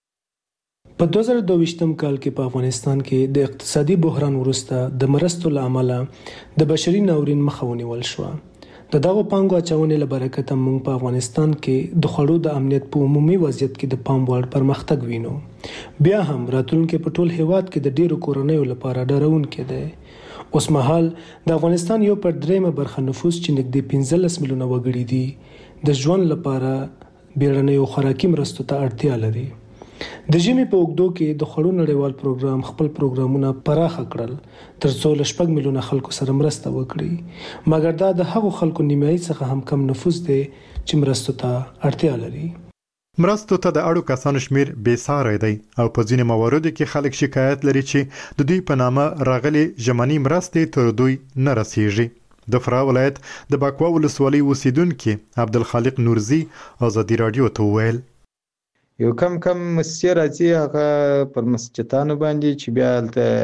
په دوه زره دوه ویشت کال کې په افغانستان کې د اقتصادي بحران وروسته د مرستو له امله د بشري ناورین مخه ونیول شو. د دغه پانګو اچونې له برکته موږ په افغانستان کې د خوړو د امنیت په عمومي وضعیت کې د پام وړ پرمختګ وینو. بیا هم راتلونکي په ټول هیواد کې د ډیرو کورنیو لپاره ډارونکی دی. اوس مهال د افغانستان یو پر دریمه برخه نفوس چې نږدې پنځلس میلیونه وګړي دي د ژوند لپاره بیړنیو خوراکي مرستو ته اړتیا لري. د ژمي په اوږدو کې د خوړو نړیوال پروګرام خپل پروګرامونه پراخه کړل ترڅو له شپږ میلیونه خلکو سره مرسته وکړي، مګر دا د هغو خلکو نیمایي څخه هم کم نفوس دی چې مرستو ته اړتیا لري. مرستو ته د اړو کسانو شمیر بې ساری دی او په ځینې مواردو کې خلک شکایت لري چې د دوی په نامه راغلي ژمني مرستې تر دوی نه رسیږي. د فراه ولایت د باکوا ولسوالۍ اوسیدونکي عبدالخالق نورزي ازادي رادیو ته وویل یو کم کم مسجد راځي هغه پر مسجدانو باندې چې بیا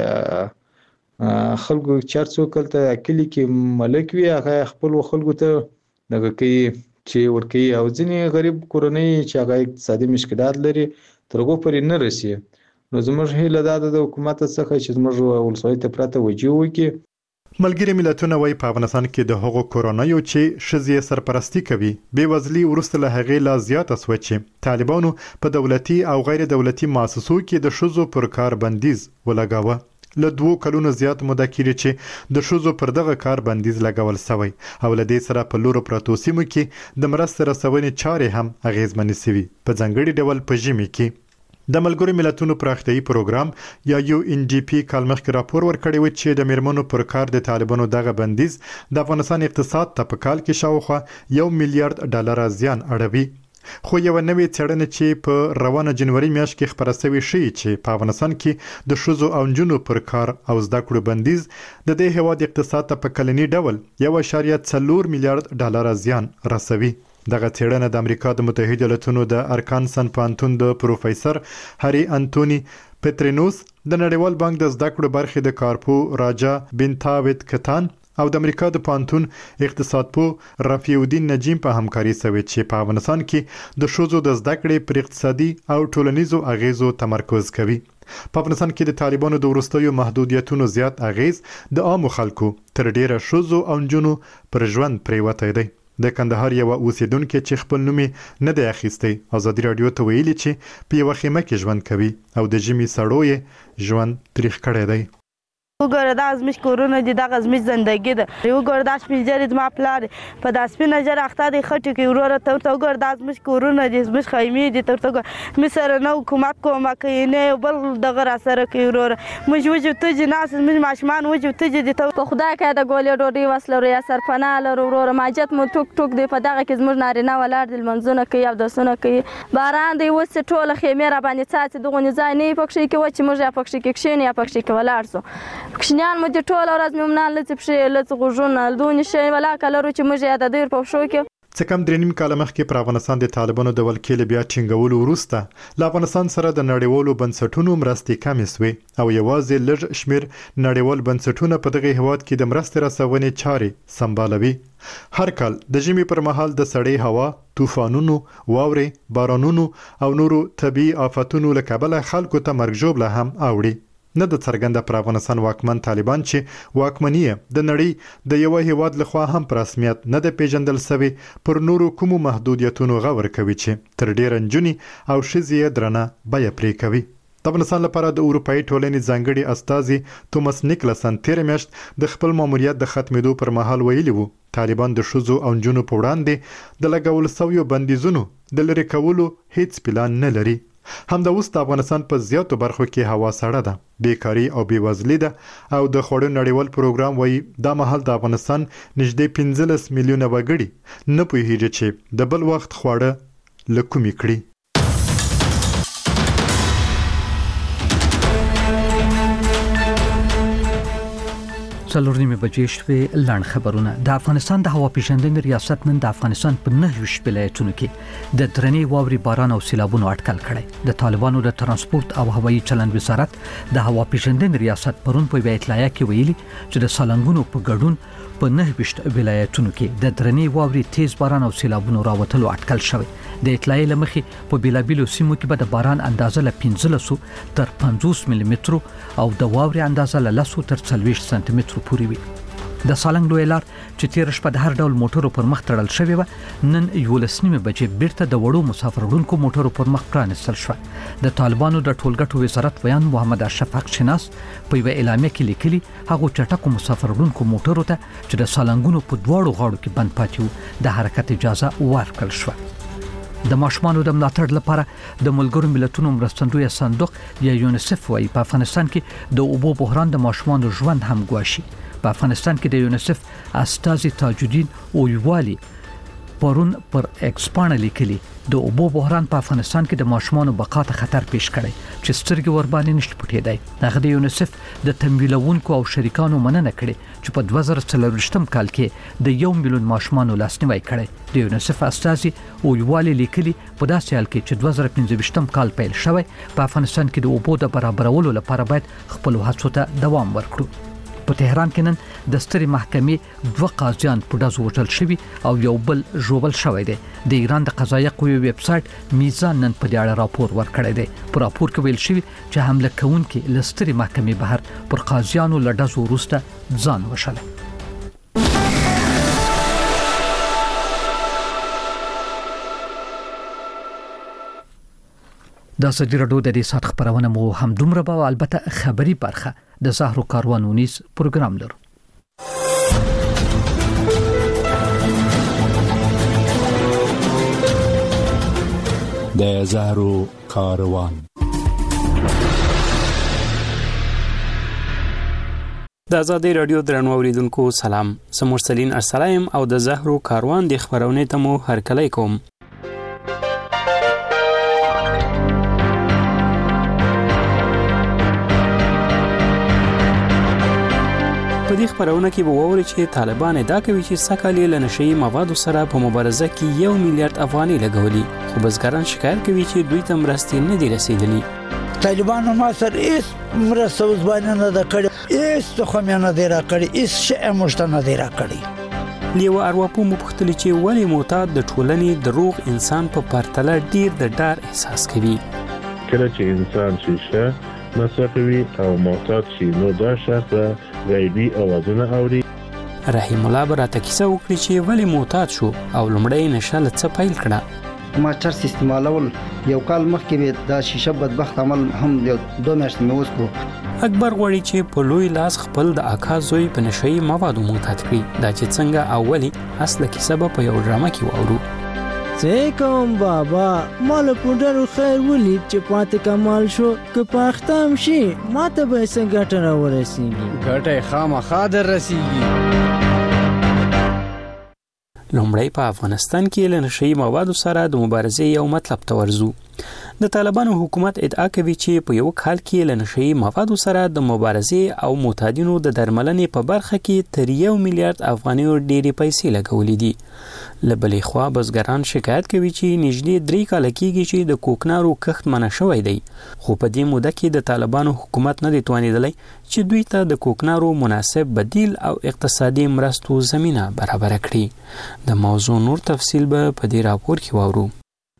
هلته خلکو چارڅو کلته کلی کې ملک وي هغه خپل خلکو ته دغه کوي چې ورکوي او ځینې غریب کورنۍ چې هغه اقتصادي مشکلات لري تر هغو پورې نه رسي. نو زموږ هیله دا ده د حکومت څخه چې زموږ ولسوالۍ ته پراته وجه وکړي. ملګري ملتونه وایي په افغانستان کې د هغو کورنیو چې ښځې سرپرستي کوي بېوزلي وروسته له هغې لا زیاته شوه چې طالبانو په دولتي او غیر دولتي مؤسسو کې د ښځو پر کار بندیز ولګاوه. له دوو کلونو زیات موده کېږي چې د ښځو پر دغه کار بندیز لګول شوی او له دې سره په لورو پرتو سیمو کې د مرستې رسونې چارې هم اغیزمنې شوي په ځانګړي ډول په ژمي کې. د ملګرو ملتونو پراختیایي پروګرام یا یو ان ډي پی کال مخکې راپور ورکړی و چې د میرمنو پر کار د طالبانو دغه بندیز د افغانستان اقتصاد ته په کال کې شاوخوا یو میلیارډ ډالر زیان اړوي. خو یو نوې څېړنه چې په روانه جنوري میاشت کې خپره شوې ښیي چې په افغانستان کې د ښځو او نجونو پر کار او زده کړو بندیز د دې هیواد اقتصاد ته په کلني ډول یو اعشاریه څلور میلیارډ ډالر زیان رسوي. دغه څېړنه د امریکا د متحده ایالاتونو د ارکانسن پوهنتون د پروفیسر هری انتونی پترینوس د نړیوال بانک د زده کړو برخې د کارپو راجا بنتاوت کتان او د امریکا د پوهنتون اقتصاد پوه رفیع الدین نجیم په همکاري سوي چې په افغانستان کې د ښځو د زده کړې پر اقتصادي او ټولنیزو اغیزو تمرکز کوي. په افغانستان کې د طالبانو د وروستیو محدودیتونو زیات اغیز د عامو خلکو تر ډیره ښځو او نجونو پر ژوند پریوتی دی. د کندهار یو اوسیدونکو چې خپل نوم نه دی اخیستی ازادي رادیو ته ویلي چې په یو خیمه کې ژوند کوي او د ژمي سړو یې ژوند تریخ کړی دی. وګوره دا زموږ کورونه دي دغه زموږ زندګي ده. وګوره دا سپین ږیری زما پلار په دا سپینه ږیره اخته دی خټو کې وروره ته ورته وګوره دا زموږ کورونه دي زموږ خیمې دي ته ورته وګوره موږ سره نه حکومت کومک کوي نه یو بل دغه راسره کوي وروره موږ وجو تجې ناست زموږ ماشومان وجو تجې دي ته په خدای که د ګولې ډوډۍ وس لرو یا سرپناه لرو وروره ماجت مو ټوک ټوک دی په دغه کې زموږ نارینه ولاړ دي لمنځونه کوي اودسونه کوي باران دی اوس ټوله خیمې راباندې څاڅي دغونې ځای نه وي په کښې کې و چې موږ یا په کښې کې کښېنو یا په کښې کې ولاړ سو کوچنیان مو دي ټوله ورځ مې همدا لڅې پښې لڅ غوږونه دونې شی ولاکه لرو چې موږ یا د دوی په پښو کې څه کم درې نیم کاله مخکې پر افغانستان د طالبانو د ولکې له بیا ټینګولو وروسته له افغانستان سره د نړیوالو بنسټونو مرستې کمې سوې او یوازې لږ شمېر نړیوال بنسټونه په دغه هیواد کې د مرستې رسونې چارې سمبالوي. هر کال د ژمي پر مهال د سړې هوا، طوفانونو، واورې، بارانونو او نورو طبیعي آفتونو له کبله خلکو ته مرګ ژوبله هم اوړي. نه د څرګنده پر افغانستان واکمن طالبان چې واکمنی د نړۍ د یو هیواد لخوا هم پر رسمیت نه د پیژندل شوی پر نورو کومو محدودیتونو غور کوي چې تر ډیر انجونی او شزیه درنه بیا پرې کوي. د افغانستان لپاره د اروپאי ټولنې ځانګړي استازي توماس نیکلسن تیر میاشت د خپل ماموریت د ختمېدو پر مهال ویلي وو طالبان د شوزو او جنو په وړاندې د لګول سویو بندیزونو د لری کولو هیڅ پلان نه لري. همدا اوس د افغانستان په زیاتو برخو کې هوا سړه ده، بیکاری او بیوزلي ده او د خوړو نړیوال پروګرام وایي دا مهال د افغانستان نږدې پنځلس میلیونه وګړي نه پوهیږي چې د بل وخت خواړه لکومي کړي. څلور نیمه بجې شوې. لاند خبرونه. د افغانستان د هوا پیژندنې ریاست نن د افغانستان په نهه ویشت ولایتونو کې د درنې واوري باران او سیلابونو اټکل کړی. د طالبانو د ترانسپورت او هوایي چلند وزارت د هوا پیژندنې ریاست پرون په یوه اطلاعیه کې ویلي چې د سالنګونو په ګډون په نهه ویشت ولایتونو کې د درنې واوري تیز باران او سیلابونو راوتلو اټکل شوی. د اطلاعیې لمخې په بیلابیلو سیمو کې به د باران اندازه له پنځلس تر پنځوس ملي مترو او د واوري اندازه له لس تر څلوېښت سانتي مترو پورې وي. د سالنګ لوی لار چې تیر شپه د هر ډول موټرو پر مخ تړل شوی و نن یولس نیمه بجې بیرته د وړو مسافر وړونکو موټرو پر مخ پرانستل شو. د طالبانو د ټولګټو وزارت بیان محمد اشرف حق شناس په یوه اعلامیه کې لیکلي هغه چټکو مسافر وړونکو موټرو ته چې د سالنګونو په دواړو غاړو کې بند پاتې وو د حرکت اجازه ورکړل شو. د ماشومانو د ملاتړ لپاره د ملګرو ملتونو مرستندوی صندوق یا یونیسف وايي په افغانستان کې د اوبو بحران د ماشومانو ژوند هم ګواښي. په افغانستان کې د یونیسف استازي تاج الدین اویوالي پرون پر ایکسپان لیکلي د اوبو بحران په افغانستان کې د ماشومانو بقا ته خطر پیښ کړی چې سترګې ور باندې نشي پټېدای. هغه د یونیسف د تمویلونکو او شریکانو مننه کړې چې په دوه زره څلوېښتم کال کې د یو میلیون ماشومانو لاسنیوی کړی. د یونیسف استازي اویوالي لیکلي په داسې حال کې چې دوه زره پنځه کال پیل شوی په افغانستان کې د اوبو د برابرولو لپاره باید خپل هڅو ته دوام ورکړو. په تهران کې نن د سترې محکمې دوه قاضیان په ډزو وژل شوي او یو بل ژوبل شوی دی. د ایران د قضایه قوې ویب سایټ میزان نن په دې اړه راپور ورکړی دی. په راپور کې ویل شوی چې حمله کوونکي له سترې محکمې بهر پر قاضیانو له ډزو وروسته ځان وشلی. دا ازادي راډیو د دې سات خبرونه مو هم دومره به البته خبري برخه د زهرو کاروان ونیس پروګرام لرو. د زهرو کاروان د ازادي راډیو درنو اوریدونکو سلام. سمورسلین ارسلایم او د زهرو کاروان د خبرونه ته مو هرکلی کوم. په دې خبرونه کې به ووري چې طالبان ادعا کوي چې سکه‌ل له نشئی موادو سره په مبارزه کې یو میلیارډ افغانۍ لګولي، خو بزګران شکایت کوي چې دوی ته مرستې نه دي رسیدلي. طالبانو ما سره هیڅ مرسته اوس باندې نه ده کړې، هیڅ تخم نه دی راکړی، هیڅ شی موږ ته نه دی راکړی. لیو ارواپو مو پوښتلي چې ولې معتاد د ټولنې د روغ انسان په پرتله ډیر د ډار احساس کوي. کله چې انسان شیشه مصرفوي او معتاد شي نو دا شخص غیبي اوازونه اوري. رحیم الله براته کیسه وکړي چې ولې معتاد شو او لومړی نشه له څه پیل کړه. ما چرس استعمالول یو کال مخکې به دا شیشه بدبخت عمل هم یو دوه میاشتې مې وکړو. اکبر غواړي چې په لوی لاس خپل د اکا زوی په نشئی موادو معتاد کړي. دا چې څنګه اولی اصله کیسه به په یو ډرامه کې واورو. څنګه بابا مال پوډر خیر ولید چې پاتې کمال شو که پختم شي ماته به څنګه ټره ورسیږي ګټه خامخا در رسیږي. لومړی په افغانستان کې له نشئی موادو سره د مبارزې یو مطلب ته ورځو. د طالبانو حکومت ادعا کوي چې په یو کال کې له نشئی موادو سره د مبارزې او معتادینو د درملنې په برخه کې تر یو میلیارډ افغانۍ ډېرې پیسې لګولې دي. له بلې خوا بزګران شکایت کوي چې نږدې درې کاله کېږي چې د کوکنارو کښت منع شوی دی، خو په دې موده کې د طالبانو حکومت نه دی توانېدلی چې دوی ته د کوکنارو مناسب بدیل او اقتصادي مرستو زمینه برابره کړي. د موضوع نور تفصیل به په دې راپور کې واورو.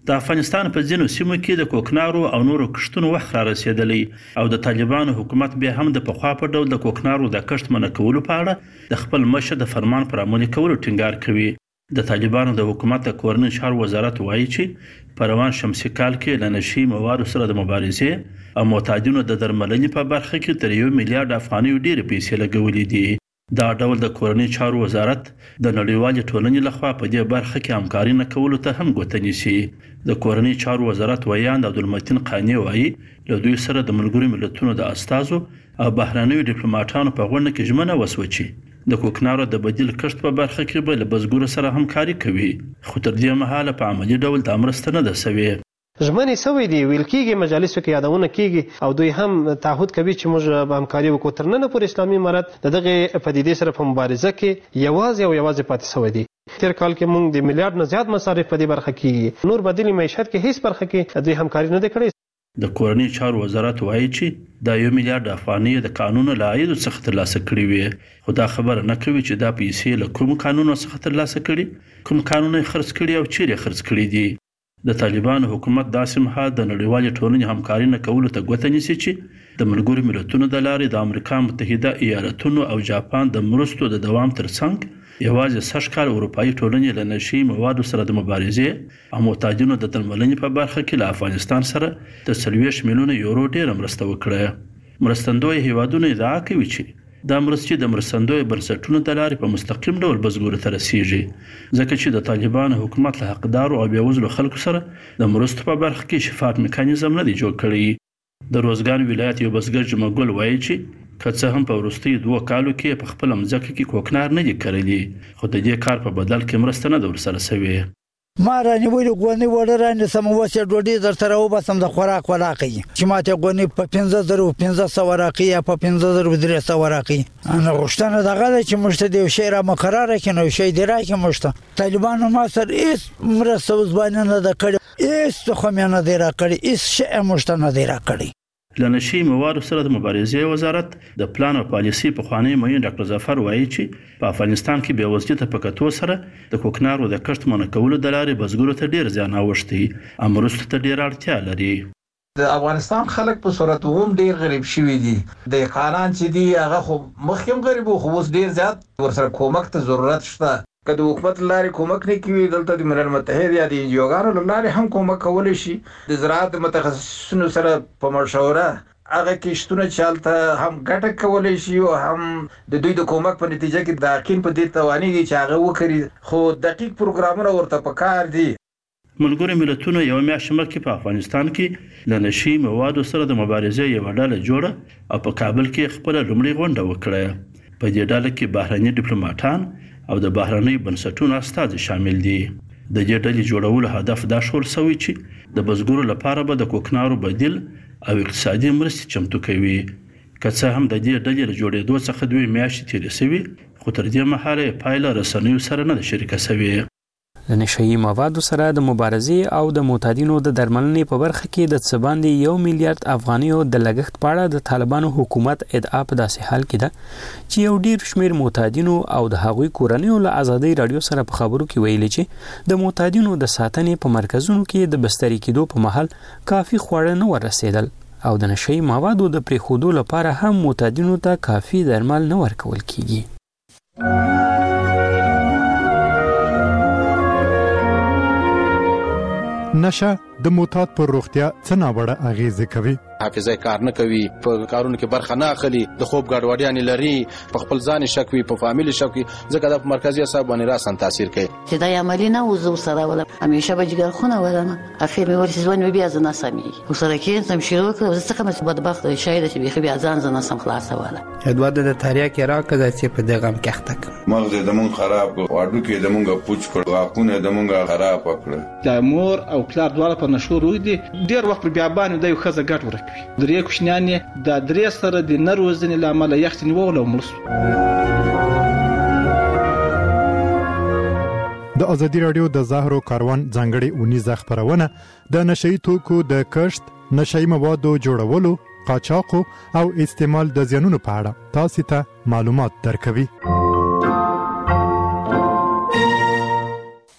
د افغانستان په ځینو سیمو کې د کوکنارو او نورو کښتونو وخت را رسیدلی او د طالبانو حکومت بیا هم د پخوا په ډول د کوکنارو د کښت منع کولو په اړه د خپل مشر د فرمان پر عملي کولو ټینګار کوي. د طالبانو د حکومت د کورنۍ چارو وزارت وایي چې په روان شمسي کال کې له نشي موادو سره د مبارزې او معتادینو د درملنې په برخه کې تر یو میلیارډ افغانۍ ډېرې پیسې لګولې دي. دا ډول د کورنۍ چارو وزارت د نړیوالې ټولنې لخوا په دې برخه کې همکاري نه کولو ته هم ګوته نیسي. د کورنۍ چارو وزارت ویاند عبدالمتین قانی وایي له دوی سره د ملګرو ملتونو د استازو او بهرنیو ډیپلوماټانو په غونډه کې ژمنه وسوه چې د کوکنارو د بدیل کښت په برخه کې به له بزګرو سره همکاري کوي، خو تر دې مهاله په عملي ډول دا مرسته نه ده سوې. ژمنې سوې دي، ویل کېږي، مجالسو کې یادونه کېږي او دوی هم تعهد کوي چې موږ به همکاري وکړو. تر ننه پورې اسلامي امارت د دغې پدیدې سره په مبارزه کې یوازې او یوازې پاتې سوی دی. تیر کال کې موږ د میلیارډ نه زیات مصارف په دې برخه کې، نور بدیل معیشت کې هیڅ برخه کې دوی همکاري نه ده کړې. د کورنۍ چارو وزارت وایي چې دا یو میلیارډ افغانۍ د قانون له عایدو څخه ترلاسه کړي وي، خو دا خبره نه کوي چې دا پیسې له کوم قانونو څخه ترلاسه کړي، کوم قانون یې خرڅ کړي او چیرې خرڅ کړي دي. د طالبانو حکومت داسې مهال د نړیوالې ټولنې همکاري نه کولو ته ګوته نیسي چې د ملګرو ملتونو د لارې د امریکا متحده ایالتونو او جاپان د مرستو د دوام ترڅنګ یوازې سږ کال اروپایي ټولنې له نشي موادو سره د مبارزې او معتادینو د درملنې په برخه کې له افغانستان سره د څلوېښت میلیونه یورو ډېره مرسته وکړه. مرستندوی هیوادونه ادعا کوي چې دا مرستې د مرستندوی بنسټونو د لارې په مستقیم ډول بزګرو ته رسیږي، ځکه چې د طالبانو حکومت له حقدارو او بېوزلو خلکو سره د مرستو په برخه کې شفاف میکانیزم نه دی جوړ کړی. د روزګان ولایت یو بزګر جمعه ګل وایي چې که څه هم په وروستیو دوه کالو کې په خپله مځکه کې کوکنار نه دي کرلي، خو د دې کار په بدل کې مرسته نه ده ورسره سوې. ما رانیولې غونې وړه رانیسم، اوس یې ډوډۍ درته راوباسم د خوراک ولاقوي چې ماته غونې په پنځه زرو پنځه سوه راکوي یا په پنځه زرو درې سوه راکوي. نو غوښتنه دغه ده چې موږ ته د یو شی را مقرره کړي، نو یو شی دې راکړي موږ ته. طالبانو ما سره هېڅ مرسته اوس باندې نه ده کړې، هېڅ تخم یې نه دی راکړی، هېڅ شی یې موږ ته نه دی راکړی. له نشي موادو سره د مبارزې وزارت د پلان او پالیسي پخوانی معین ډاکټر ظفر وایي چې په افغانستان کې بېوزلي ته په کتو سره د کوکنارو د کښت منع کولو د لارې بزګرو ته ډېر زیان اوښتی او مرستو ته ډېره اړتیا لري. د افغانستان خلک په صورت هم ډیر غریب شوي دي. د قانون چې دی هغه خو مخکې غریب خو اوس ډیر زیات ورسره کومک ته ضرورت شته. که د حکومت لارې کومک نه کوي، دلته د ملل متحد یا د انجیوګانو لارې هم کومک کولی شي. د زراعت متخصصینو سره په مشوره هغه کښتونه چې هلته هم ګټه کولی شي او هم د دوی د کومک په نتیجه کې د حقین په دې توانېږي چې هغه وکړي، خو دقیق پروګرامونه ورته پکار دي. ملګرو ملتونو یو میاشت مخکې په افغانستان کې له نشي موادو سره د مبارزې یوه ډله جوړه او په کابل کې خپله لومړۍ غونډه وکړه. په دې ډله کې بهرني ډیپلوماټان او د بهرنیو بنسټونو استازي شامل دي. د دې ډلې جوړولو هدف دا شول سوی چې د بزګرو لپاره به د کوکنارو بدیل او اقتصادي مرستې چمتو کوي. که څه هم د دې ډلې له جوړېدو څخه دوې میاشتې تېرې سوي، خو تر دې مهاله یې پایله رسنیو سره نه ده شریکه سوې. د نشهیي موادو سره د مبارزې او د معتادینو د درملنې په برخه کې د څه باندې یو میلیارډ افغانیو د لګښت په اړه د طالبانو حکومت ادعا په داسې حال کې ده چې یو ډیر شمیر معتادینو او د هغوی کورنیو له ازادۍ راډیو سره په خبرو کې ویلي چې د معتادینو د ساتنې په مرکزونو کې د بستري کېدو په مهال کافي خواړه نه ورسېدل او د نشهیي موادو د پرېښودو لپاره هم معتادینو ته کافي درمل نه ورکول کېږي. نشه د معتاد پر روغتیا څه ناوړه اغیزې کوي. حافظه کار نه کوي، په کارونو کې برخه نه اخلي، د خوب ګډوډیانې لري، په خپل ځان شک وي، په فامیل شک وي، ځکه دا په مرکزي اعصاب باندې راسن تاثیر کوي. چې دا عملی نه وزو سره ولا همیشه به جګر خونه ولنه اخر مې ورسې ځوان بیا ځنه سمي او سره کې سم شروع کړ زه څنګه مې بدبخت شاید چې بيخي بیا ځان ځنه سم خلاص ولا ادواد د تاریا کې راکړه چې په دغه م کې ختک مغز د مون خراب کړ، واډو کې د مونږه پوچ کړ، واکونه د مونږه خراب کړ. د مور او پلار دواړه په نشو روي دي، ډیر وخت بیا باندې د یو خزه ګټ ورکوي. درې کوشنیان د درې سره د نروزنې لامل یخت نیول او ملس. د ازادي رادیو د زهرو کاروان ځانګړي اونیزه خبرونه د نشئی توکو د کښت، نشئی موادو جوړولو، قاچاق او استعمال د زیانونو په اړه تاسو ته معلومات درکوي.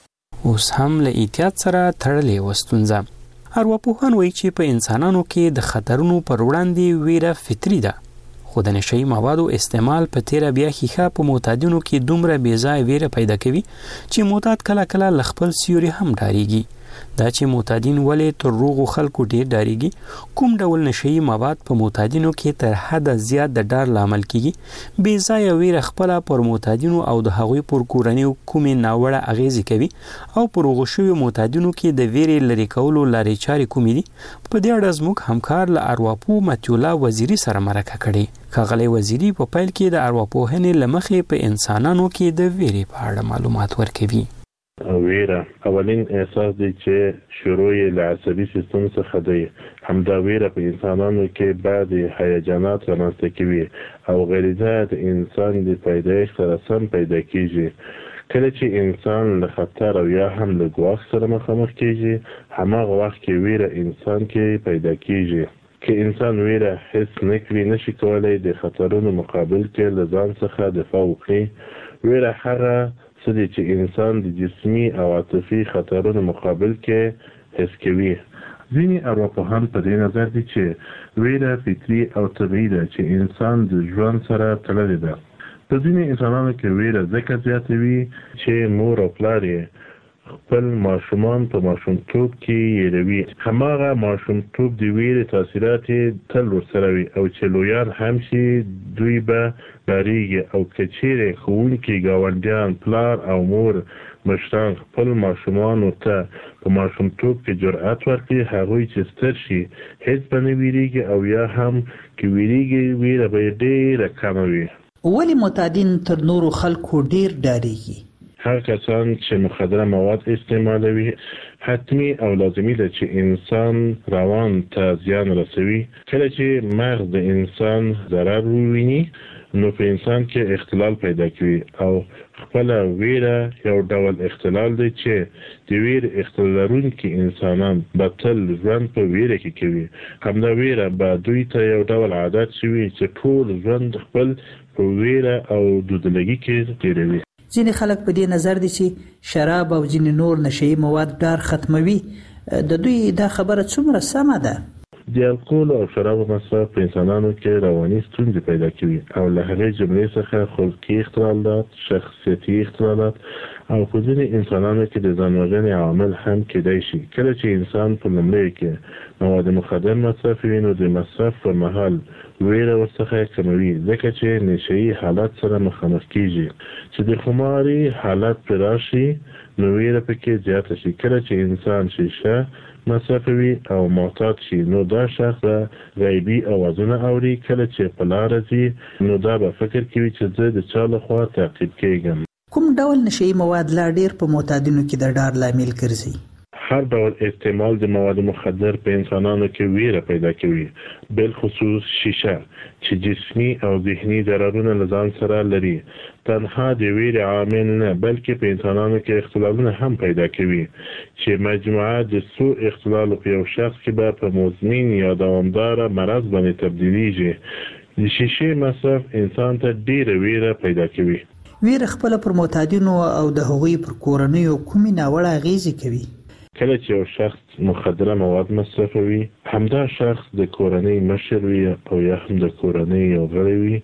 اوس هم له احتیاط سره تړلې وستونځه. ارواپوهان وایي چې په انسانانو کې د خطرونو پر وړاندې ویره فطري ده، خو د نشهیي موادو استعمال په تیره بیا ښیښه په معتادینو کې دومره بې ځایه ویره پیدا کوي چې معتاد کله کله له خپل سیوري هم ډارېږي. دا چې معتادین ولې تر روغو خلکو ډېر ډارېږي، کوم ډول نشهیي مواد په معتادینو کې تر حده زیات د ډار لامل کیږي، بې ځایه ویره خپله پر معتادینو او د هغوی پر کورنیو کومې ناوړه اغېزې کوي او پر روغو شویو معتادینو کې د ویرې لرې کولو لارې چارې کومې دي. په دې اړه زموږ همکار له ارواپوه متیولا وزیري سره مرکه کړې. ښاغلی وزیري په پیل کې د ارواپوهنې له مخې په انسانانو کې د ویرې په اړه معلومات ورکوي. ویره اولین احساس دی چې شروع یې له عصبي سیستم څخه دی. همدا ویره په انسانانو کې بعضې هیجانات رامنځته کوي او غریزه د انسان د پیدایښت سره سم پیدا کیږي. کله چې انسان له خطر او یا هم له ګواښ سره مخامخ کیږي، هماغه وخت کې ویره انسان کې پیدا کیږي. که انسان ویره حس نه کړي، نشي کولی د خطرونو مقابل کې له ځان څخه دفاع وکړي. ویره هغه څه دی چې انسان د جسمي او عاطفي خطرونو مقابل کې حس کوي. ځینې ارواپوهان په دې نظر دي چې ویره فطري او طبیعي ده چې انسان د ژوند سره تړلې ده. په ځینې انسانانو کې ویره ځکه زیاته وي چې مور او پلار یې خپل ماشومان په ماشومتوب کې هېروي. هماغه ماشومتوب د ویرې تاثیرات تل ورسره وي او چې لویان هم شي دوی به ډارېږي. او که چیرې ښوونکي، ګاونډیان، پلار او مور مشران خپل ماشومانو ته په ماشومتوب کې جرأت ورکړي، هغوی چې ستر شي هېڅ به نه ویرېږي او یا هم که ویرېږي ویره به یې ډېره کمه وي. ولې معتادین تر نورو خلکو ډېر ډارېږي؟ هر کسان چې مخدره مواد استعمالوي حتمی او لازمی ده چې انسان روان ته زیان رسوي. کله چې مغز د انسان ضرر وویني نو په انسان کې اختلال پیدا کوي او خپل ویره یو ډول اختلال دی چې د ویره اختلال لرونکي انسانان به تل ژوند په ویره کې کوي. همدا ویره به دوی ته یو ډول عادت شوي چې ټول ژوند خپل په ویره او دودلګي کې تیروي. ځینې خلک په دې نظر دي چې شراب او ځینې نور نشهیي مواد ډار ختموي. د دوی دا خبره څومره سمه ده؟ د الکول او شرابو مصرف په انسانانو کې رواني ستونزې پیدا کوي او له هغې جملې څخه خلقي اختلالات، شخصیتي اختلالات او په ځینې انسانانو کې د ځان وژنې عوامل هم کیدای شي. کله چې انسان په لومړیو کې مواد مخدر مصرفوي نو د مصرف پر مهال ویره ورڅخه کموي، ځکه چې نشهیي حالت سره مخامخ کیږي. چې د خماري حالت پرې راشي نو ویره پکې زیاته شي. کله چې انسان شیشه مصرفوي او معتاد شي نو دا شخص غیبي اوازونه اوري. کله چې په لاره ځي نو دا به فکر کوي چې زه د چا لخوا تعقیب کیږم. کوم ډول نشهیي مواد لا ډیر په معتادینو کې د ډار لامل ګرځي؟ هر ډول استعمال د مواد مخدر په انسانانو کې ویره پیدا کوي، بالخصوص شیشه چې جسمي او ذهني ضررونه له ځان سره لري. تنها د ویرې عامل نه بلکې په انسانانو کې اختلالونه هم پیدا کوي چې مجموعه د سو اختلال په یو شخص کې به په مزمن یا دوامداره مرض باندې تبدیلیږي. د شیشې مصرف انسان ته ډیره ویره پیدا کوي. ویره خپل پر معتادینو او د هغوی پر کورنیو کومې ناوړه اغېزې کوي؟ کله چې یو شخص مخدره مواد مصرفوي، همدا شخص د کورنۍ مشر وي او یا هم د کورنۍ یو غړی وي.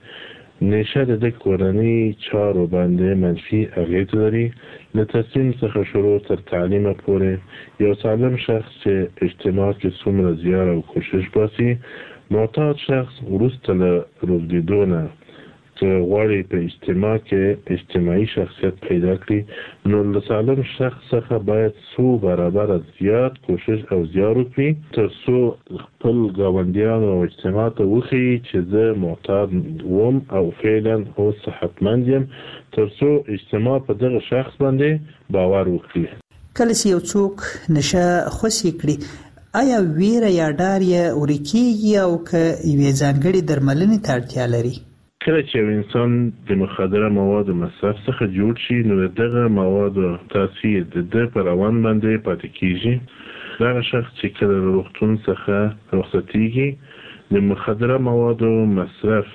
نشه د کورنۍ چارو باندې منفي اغېز لري. له تصمیم څخه شروع تر تعلیمه پورې یو سالم شخص چې اجتماع کې څومره زیار او کوشش باسي، معتاد شخص وروسته له روږدېدو نه که غواړي په اجتماع کې اجتماعي شخصیت پیدا کړي نو له سالم شخص څخه باید څو برابره زیات کوشش او زیار وکړي تر څو خپل ګاونډیانو او اجتماع ته وښیي چې زه معتاد وم او فعلا اوس صحتمند یم، تر څو اجتماع په دغه شخص باندې باور وکړي. کله چې یو څوک نشه خوسي کړي آیا ویره یا ډار یې ورکیږي او که یوې ځانګړې درملنې ته اړتیا لري؟ کله چې یو انسان د مخدره موادو مصرف څخه جوړ شي نو دغه موادو تاثیر د ده په روان باندې پاتې کیږي. دغه شخص چې کله له روغتون څخه رخصتیږي د مخدره موادو مصرف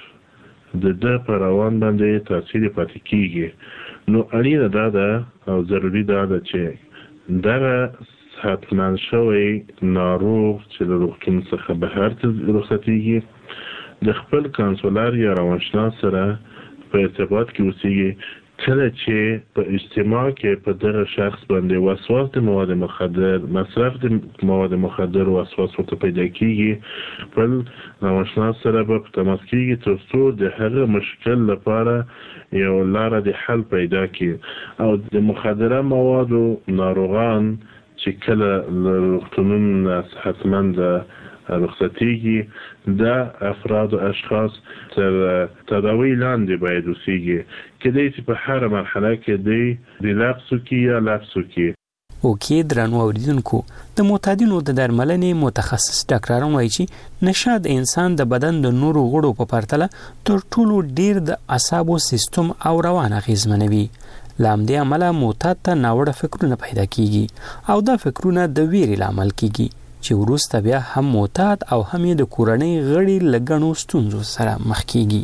د ده په روان باندې تاثیر پاتې کیږي. نو اړینه دا ده او ضروري دا ده چې دغه حتمن شوی ناروغ چې د روغتون څخه بهر ته رخصتېږي د خپل کانسولر یا روانشناس سره په ارتباط کې اوسېږي. کله چې په اجتماع کې په دغه شخص باندې وسواس د مواد مخدر مصرف د مواد مخدر وسواس ورته پیدا کېږي خپل روانشناس سره به په تماس کېږي تر څو د هغه مشکل لپاره یو لاره د حل پیدا کړي. او د مخدره موادو ناروغان چې کله له روغتونونو صحتمند رخصتېږي د افراد او اشخاص تر تداوی لاندې باید اوسېږي کېدای شي په هره مرحله کې دی ریلاکس وکړي یا لاکس وکړي. اوکې درنو اوریدونکو د معتادینو د درملنې متخصص ډاکټران وایي چې نشه د انسان د بدن د نورو غړو په پرتله تر ټولو ډیر د اعصابو سیستم او روان اغېزمنوي. له همدې امله معتاد ته ناوړه فکرونه پیدا کیږي او دا فکرونه د ویرې لامل کیږي چې وروسته بیا هم معتاد او هم یې د کورنۍ غړي له ګڼو ستونزو سره مخ کیږي.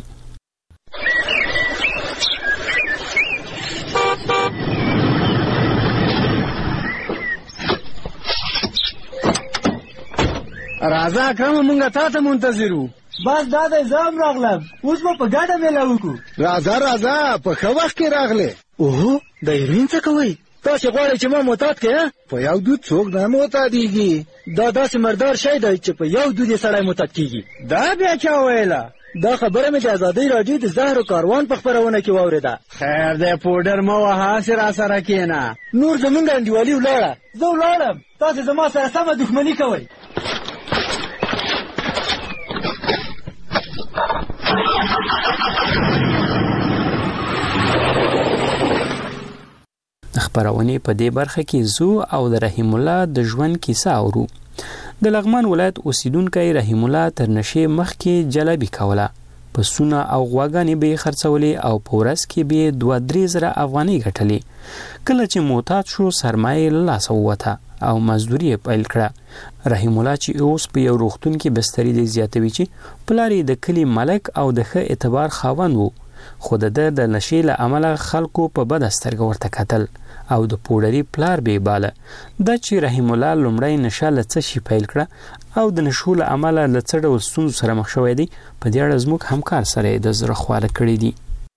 راځه اکرم مونږه تا ته منتظر وو. بس دا د زام راغلم اوس به په ګډه میله وکړو. راځه راځه په ښه وخت کې راغلې. اوهو د هیروین څه کوئ؟ تاسې غواړئ چې ما معتاد کړې؟ په یو دود څوک نه معتادېږي. دا داسې مردار شی دی چې په یو دود یې سړی معتاد کېږي. دا بیا چا ویله؟ دا خبره مې د ازادۍ راډیو د زهرو کاروان په خپرونه کې واورېده. خیر دی پوډر مه وهه هسې راسره کښېنه. نور زمونږ انډیوالي ولاړه. زه ولاړم تاسې زما سره سمه دښمني کوئ. خبرونه په دې برخه کې زو او د رحیم الله د ژوند کیسه اورو. د لغمان ولایت اوسیدونکو رحیم الله تر نشې مخکې جلبي کوله. پسونه او غواګانې به خرڅولې او په ورځ کې به دوه درې زره افغانۍ ګټلې. کله چې معتاد شو سرمایه له لاسه ووته او مزدوري پیل کړه. رحیم الله چې اوس په یو روغتون کې بسترې دی زیاتوي چې پلار د کلی ملک او د ښه اعتبار خاوند وو خو د د نشې له امله خلکو په بد سترګه ورته کتل او د پوډري پلار به باله. دا چې رحیم الله لومړی نشه له څه شي پیل کړه او د نشو له امله له څه ډول ستونزو سره مخ شوی دی په دې اړه زموږ همکار سره د زړه خواله کړی دی.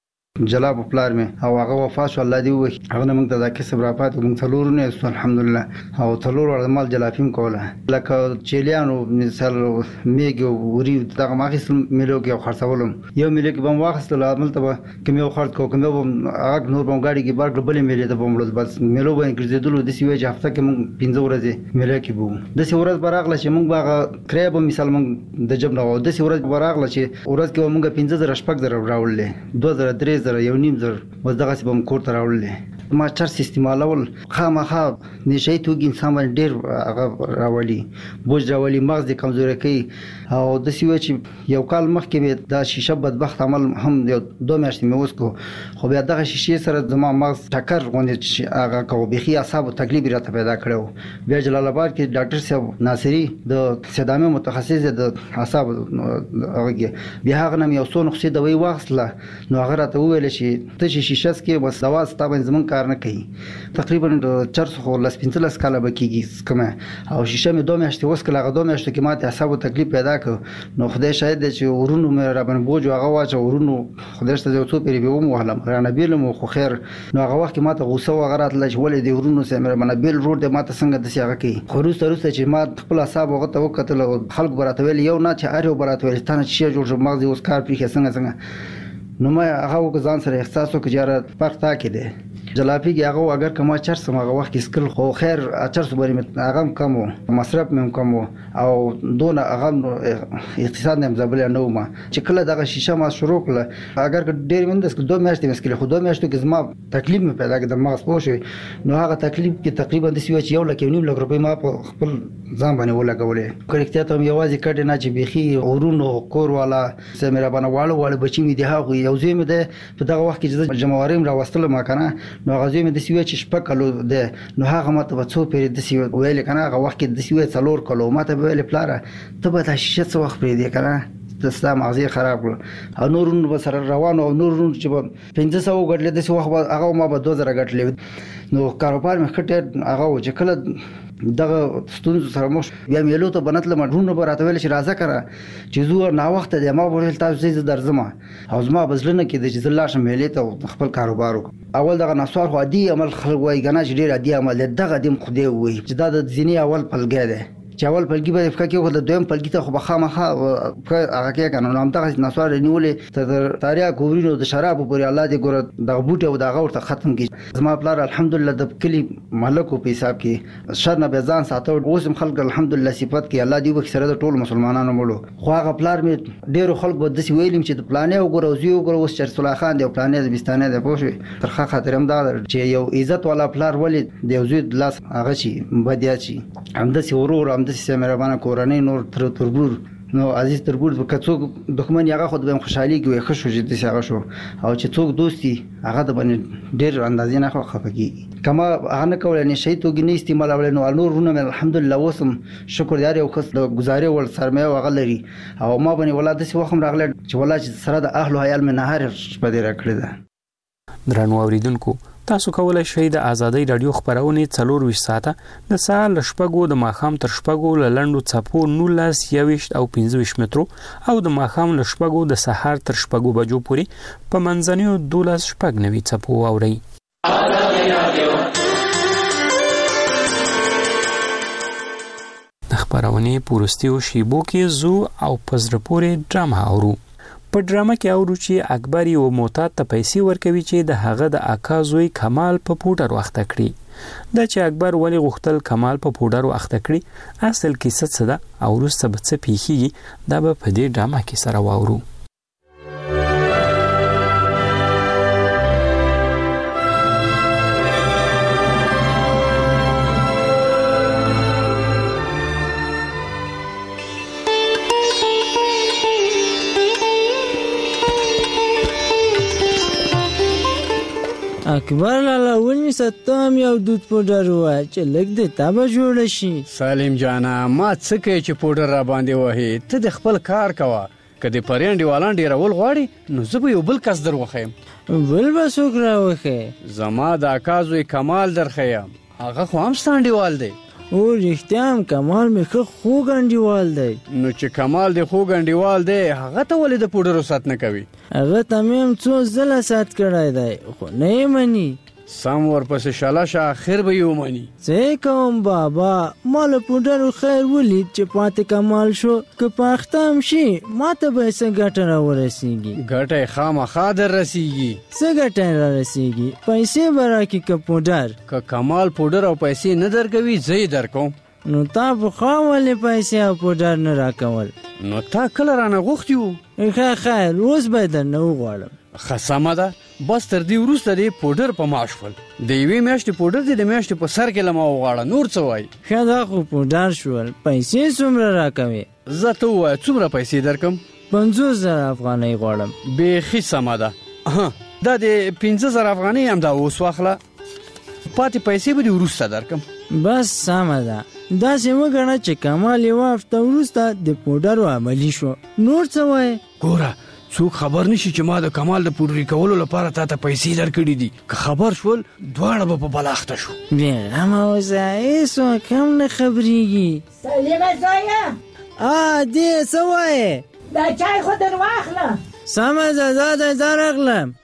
جلاب پلار مې او هغه وفات شو الله دې وکړي. هغه موږ ته دا کسب را پاتې موږ څلور نه یو الحمدلله او څلور ور مال جلافیم کوله لکه چیلیانو مثال میګ وری دغه ماخص ملو کې خرڅولم یو ملو کې بم واخستل عمل ته کوم یو خرڅ کو کوم هغه نور بم گاډي کې بار بلې ملي ته بم بس ملو باندې ګرځېدلو د سی وی هفته کې موږ پنځه ورځې ملو کې بو د سی ورځ براغله چې موږ باغ کریب مثال موږ د جب نه و د سی ورځ براغله چې ورځ کې موږ پنځه زره شپږ زره راولې دوه زره درې زره یو نیم زر وز دغه سبم کور ته راوړل. ما چرس استعمالول خامخا نشي توګ انسان باندې ډیر هغه راولي بوج راولي مغز د کمزوري کوي او د سیو چې یو کال مخکې به دا شیشه بدبخت عمل هم یو دوه میاشتې مې وسکو خو بیا دغه شیشه سره زما مغز ټکر غونډه هغه کو بخي اعصاب تکلیف راته پیدا کړو. بیا جلال آباد کې ډاکټر صاحب ناصری د صدامه متخصص د اعصاب هغه بیا هغه نم یو څو نقصې دوی واخله نو هغه راته وویل چې ته شیشه کې بس دوا ستابه زمون کار نه کوي. تقریبا چرس خو لاس پنځلس کاله بکیږي کومه او شیشه مې دوه میاشتې وسکله هغه دوه میاشتې کې ماته اعصاب تکلیف پیدا کړ نو خدای شاهد دی چې ورونو مې را باندې بوج هغه واچ ورونو خدای ته یو څو پیری به ومو هلم رانه بیلم خو خیر نو هغه وخت ماته غوسه وغرات لږ ولې دی ورونو سره مې باندې بیل روډ ماته څنګه د سیاغه کوي خو روس روس چې ما خپل اعصاب هغه ته وکتل خلک براته ویل یو نه چې اړ براته ویل ستانه چې جوړ مغز اوس کار پرې څنګه څنګه نو ما هغه ځان سره احساس وکړ چې را فرق تا کې دی جلافي هغه اگر کما چرس هغه وخت کې سکل خو خیر چرس باندې هغه کم مصرف مې کم او دون هغه اقتصاد نه زبل نه ما چې کله دغه شیشه ما شروع کړه اگر ډېر مند اس دوه میاشتې مسکل خو دوه میاشتې کې زما تکلیف مې پیدا کړ د مغز پوښي نو هغه تکلیف کې تقریبا د سوي چې یو لکه نیم لک روپۍ ما په خپل ځان باندې ولګولې کړکته ته یوازې کډ نه چې بيخي ورونو کور والا سمره باندې والو والو بچی مې دی هغه یو ځای مې ده په دغه وخت کې چې جمهوریت را وستل ما کنه نو غزي مې د سوي چې شپکلو ده نو هغه ماته په څو پیری د سوي ویل کنه هغه وخت کې د سوي څلور کلو ماته ویل پلاره ته به د شیشه څو وخت پرې دی کنه د ستا مغزي خراب کړ او نورونو به سره روان او نورونو چې به پنځه سوه ګټلې داسې وخت هغه ما به دوه زره ګټلې نو کاروبار مې ښه ډېر هغه و چې کله دغه ستونزو سره مخ بیا میلو ته بنتلم ډرونه به راته ویل چې راځه کړه چې زه ناوخته دی ما به ویل تاسو زه درځم او زما به زړه نه کېده چې زه لاړ شم میلې ته خپل کاروبار وکړم اول دغه نسوار خو عادي عمل خلک وایي ګنه چې ډېر عادي عمل دی دغه دې هم خدای ووایي چې دا د ځینې اول پلګی دی چې اول پلګي به فکر کې وکړه دویم پلګي ته خو به خامخا هغه کې کنه نو هم دغه نسوار نیولې تر تاریا ګورینو د شرابو پورې الله دې ګوره دغه بوټي او دغه ورته ختم کړي زما پلار الحمدلله د کلی مالکو په حساب کې شر نه به ځان ساتو اوس هم خلک الحمدلله صفات کې الله دې وکړي سره د ټول مسلمانانو مړو خو هغه پلار مې ډېرو خلک به داسې ویلم چې د پلانې وګوره او زه وګوره اوس چرس الله خان دی او پلانې د بستانې دی پوه شوې ترخه خاطر هم دا چې یو عزت والا پلار ولې د یو زوی د لاس هغه شي بدیا شي همداسې ورور همداسې مهربانه کورنۍ نور تر تربور نو عزیز تربور که څوک دښمن هغه خود به خوشحالي کوي ښه شو چې داسې هغه شو او چې څوک دوستي هغه د باندې ډېر اندازې نه خفه کېږي کما هغه نه کولی نشهیي توکي نه استعمالولی نو نورونه مې الحمدلله اوس هم شکر دی یو کس د ګزارې وړ سرمایه هغه لري او ما باندې والله داسې وخت هم راغلی چې والله چې سره د اهل و عیال مې نهار شپه دې راکړې ده درنو اوریدونکو تاسو کولای شئ د آزادۍ رادیو خبرونه څلور ویشت ساعته د سهار له شپږو د ماښام تر شپږو له لنډو څپو نولس یوویشت او پنځه ویشت مترو او د ماښام له شپږو د سهار تر شپږو بجو پورې په منځنیو دولس شپږ نوي څپو واورئ. د خبرونه پورستیو شیبو کې زو او پزره پورې ډرامه اورو. په ډرامه کې اورو چې اکبر یو معتاد ته پیسې ورکوي چې د هغه د اکا زوی کمال په پوډر واخته کړي. دا چې اکبر ولې غوښتل کمال په پوډر واخته کړي اصل کیسه څه ده او وروسته به څه پیښیږي دا به په دې ډرامه کې سره واورو. اکبر لالا ونی ستام یو دود پوډر وای چې لګ دې تا به جوړ شي. سالم جانا ما څه کوي چې پوډر را باندې وهي ته د خپل کار کوه که د پرېنډي والان ډیرول غواړي نو زه به یو بل کس در وښیم. بل به څوک راوښی؟ زما د اکا زوی کمال درښیم هغه خو هم ستا انډیوال دی. او رښتیا هم کمال مې ښه خوږ انډیوال دی. نو چې کمال د خوږ انډیوال دی هغه ته ولې د پوډرو سات نه کوي؟ هغه ته مې هم څو ځله سات کړی دی خو نه یې مني. سم ورپسې شاله شه خیر به یې ومني. څه کوم بابا ما له پوډرو خیر ولید چې پاتې کمال شو که په اخته هم شي ما ته به یې څه ګټه راورسېږي. ګټه یې خامخا در رسېږي. څه ګټه یې رارسېږي؟ پیسې به راکړي که پوډر؟ که کمال پوډر او پیسې نه درکوي زه یې درکوم. نو تا پخوا ولې پیسې او پوډر نه راکول؟ نو تا کله رانه غوښتي وو؟ ښه خیر اوس به یې درنه وغواړم. ښه سمه ده بس تر دې وروسته دې پوډر په ما شول د یوې میاشتې پوډر دې د میاشتې په سر کې له ما وغواړه نور څه وایي؟ ښه دا خو پوډر شول پیسې څومره راکوې؟ زه ته ووایه څومره پیسې درکم؟ پنځوس زره افغانۍ غواړم. بیخي سمه ده دا د پنځه زره افغانۍ همدا اوس واخله پاتې پیسې به دې وروسته درکم. بس سمه ده داسې وګڼه چې کمال یوه هفته وروسته د پوډرو عملي شو نور څه وایې؟ ګوره څوک خبر نشي چې ما د کمال د پوډري کولو لپاره تا ته پیسې درکړي دي که خبر شول دواړه به په بلاخته شو. بېغمه اوسه هېڅوک هم نه خبرېږي. سلیمه زویه ا دې څه وایې؟ دا چای خو در واخله. سمه ده دا دی دا راغلم.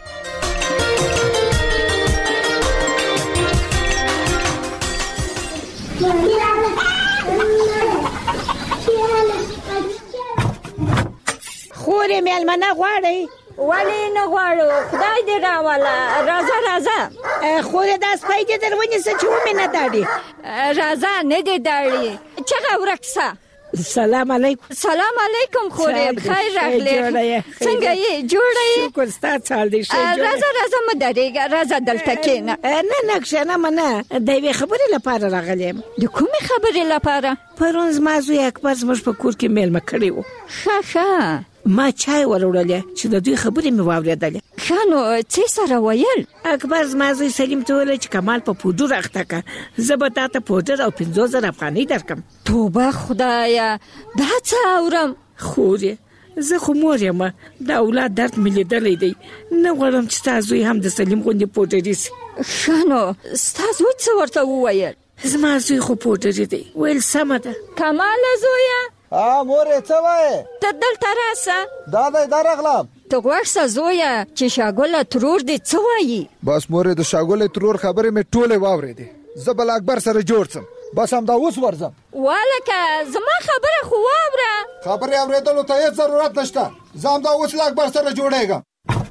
خورې مېلمنه غواړئ؟ ولې نه غواړو خدای دې راوله راځه راځه. خورې دا سپی دې در ونیسه چې ومې نه داړي. راځه نه دې داړي چغه ورک سه. سلام علیکم. سلام علیکم خورې بخیر راغلی. څنګه یې جوړه یې؟ شکر ستا څال دې ښه جوړه. راځه راځه مه درېږه راځه دلته کښېنه. نه نه کښېنم نه د یوې خبرې لپاره راغلی یم. د کومې خبرې لپاره؟ پرون زما زوی اکبر زموږ په کور کې میلمه کړی و. ښه ښه ما چای وروړلې چې د دوی خبرې مې واورېدلې. ښه نو څه سره ویل؟ اکبر زما زوی سلیم ته وویل چې کمال په پوډر اخته که زه به تا ته پوډر او پنځوس زره افغانۍ درکړم. توبه خدایه دا څه اورم؟ خورې زه خو مور یم د اولاد درد مې لیدلی دی نه غواړم چې ستا زوی هم د سلیم غوندې پوډري سي. ښه نو ستا زوی څه ورته وویل؟ زما زوی خو پوډري دی. ویل سمه ده. کماله زویه ها مورې څه وایې؟ ته دلته راسه. دا دی دا راغلم. ته غوږ شه زویه چې شاګله ترور دې څه وایي؟ بس مورې د شاګلې ترور خبرې مې ټولې واورېدې. زه به له اکبر سره جوړ سم. بس همدا اوس ورځم. والکه زما خبره خو واوره. خبرې اورېدلو ته هېڅ ضرورت نشته. زه همدا اوس له اکبر سره جوړېږم.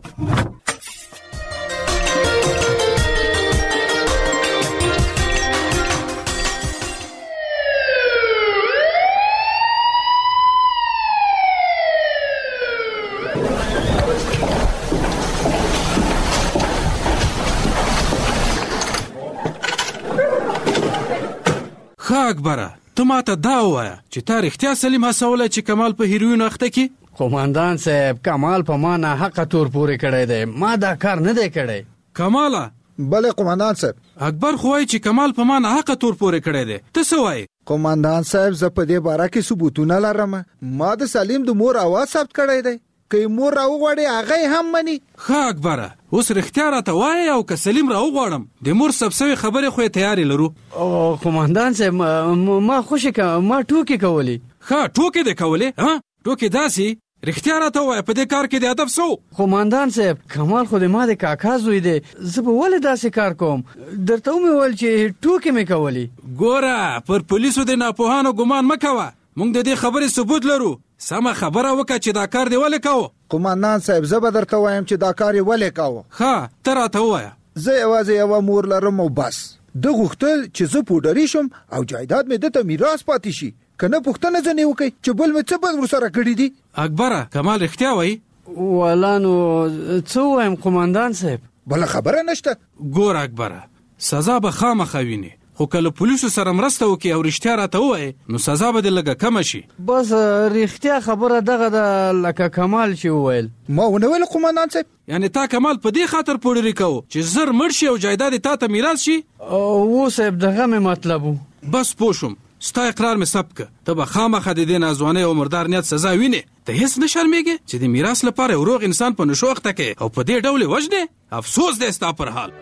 ښه اکبره ته ماته دا ووایه چې تا رښتیا سلیم هڅولی چې کمال په هیروینو اخته کړي؟ قومندان صاحب کمال په ما ناحقه تور پورې کړی دی. ما دا کار نه دی کړی. کماله؟ بله قومندان صاحب. اکبر خو وایي چې کمال په ما ناحقه تور پورې کړی دی. ته څه وایې؟ قومندان صاحب زه په دې باره کې ثبوتونه لرم. ما د سلیم د مور اواز ثبت کړی دی. که مور راوغواړي هغه هم مني. ښه اکبره اوس رښتیا راته وایې او که سلیم راوغواړم د مور ثبت شوې خبرې خو یې تیارې لرو. او قومندان صاحب ما خوشې ما ټوکې کولې. ښه ټوکې دې کولې؟ ها ټوکې داسې رښتیا راته ووایه په دې کار کې د ادب څه و؟ قومندان صاحب کمال خو د ما د کاکا زوی دی. زه به ولې داسې کار کوم؟ درته ومې ویل چې ټوکې مې کولې. ګوره پر پولیسو د ناپوهانو ګمان مه کوه. موږ د دې خبرې ثبوت لرو. سمه خبره وکړه چې دا کار دې ولې کاوه؟ قومندان صاحب زه به درته وایم چې دا کار یې ولې کاوه. ښه ته راته ووایه. زه یوازې یوه مور لرم او بس. ده غوښتل چې زه پوډري شم او جایداد مې دته میراث پاتې شي. که نه پوښتنه ځنې وکړئ چې بل مې څه بد ورسره کړي دي. اکبره کمال رښتیا وایي؟ والا نو څه ووایم قومندان صاحب؟ بله خبره نشته. ګوره اکبره سزا به خامخا وینې خو که له پولیسو سره مرسته وکړي او رښتیا راته ووایې نو سزا به دې لږه کمه شي. بس رښتیا خبره دغه ده لکه کمال چې وویل. ما ونه ویل قومندان صاحب. یعنې تا کمال په دې خاطر پوډري کوو چې زر مړ شي او جایداد تا ته میراث شي؟ او صاحب دغه مې مطلب و. بس پوه شوم. ستا اقرار مې ثبت که. ته به خامخا د دې ناځوانۍ او مردار نیت سزا وینې. ته هېڅ نه شرمېږې چې د میراث لپاره یو روغ انسان په نشو اخته کړې او په دې ډول یې وژنې؟ افسوس دی ستا پر حال.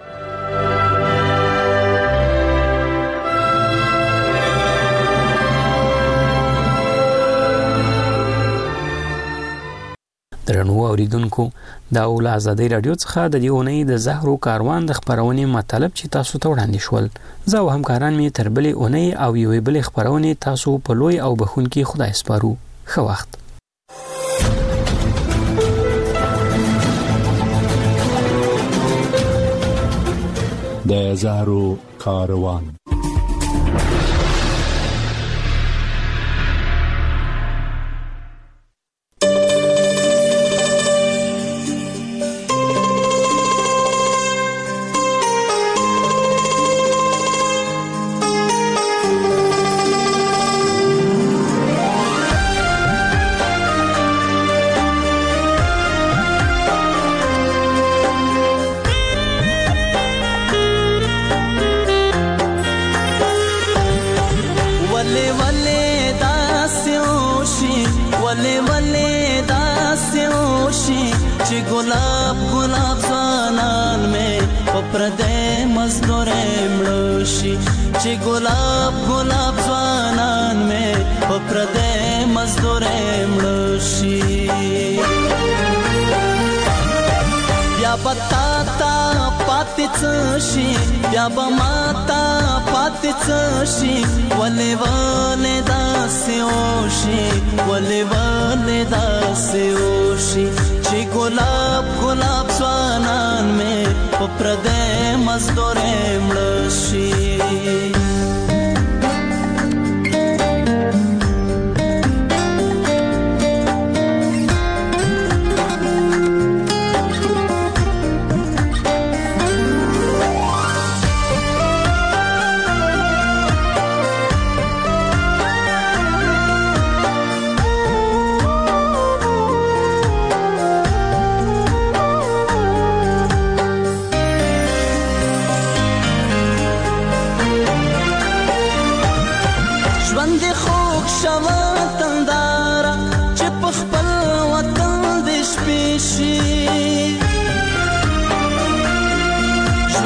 درنو اوریدونکو دا اول ازادي رادیو څخه د دې اونۍ د زهرو کاروان د خبرونې مطلب چې تاسو ته وړاندې شول. زه او همکاران مې تر بلې اونۍ او یوې بلې خبرونې تاسو په لوی او بخونکي خدای سپارو. ښه وخت. د زهرو کاروان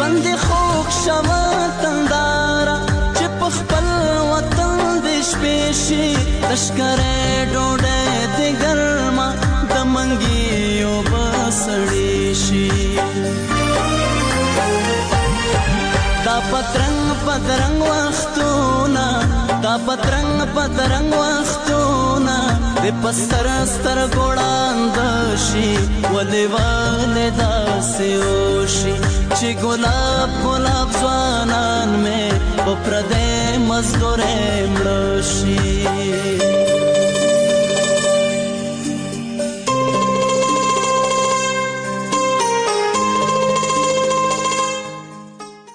ژوند خوږ شوه تنداره چې په خپل وطن دې شپې شي لښکرې ډوډۍ دې ګرمه د منګیو به سړې شي دا پترنګ پترنګ وختونه دا پترنګ پترنګ وختونه د پستر ستر ګوړاند شي ولې ولې داسې وشي چې ګلاب ګلاب ځوانان مې په پردې مزدورې مړه شي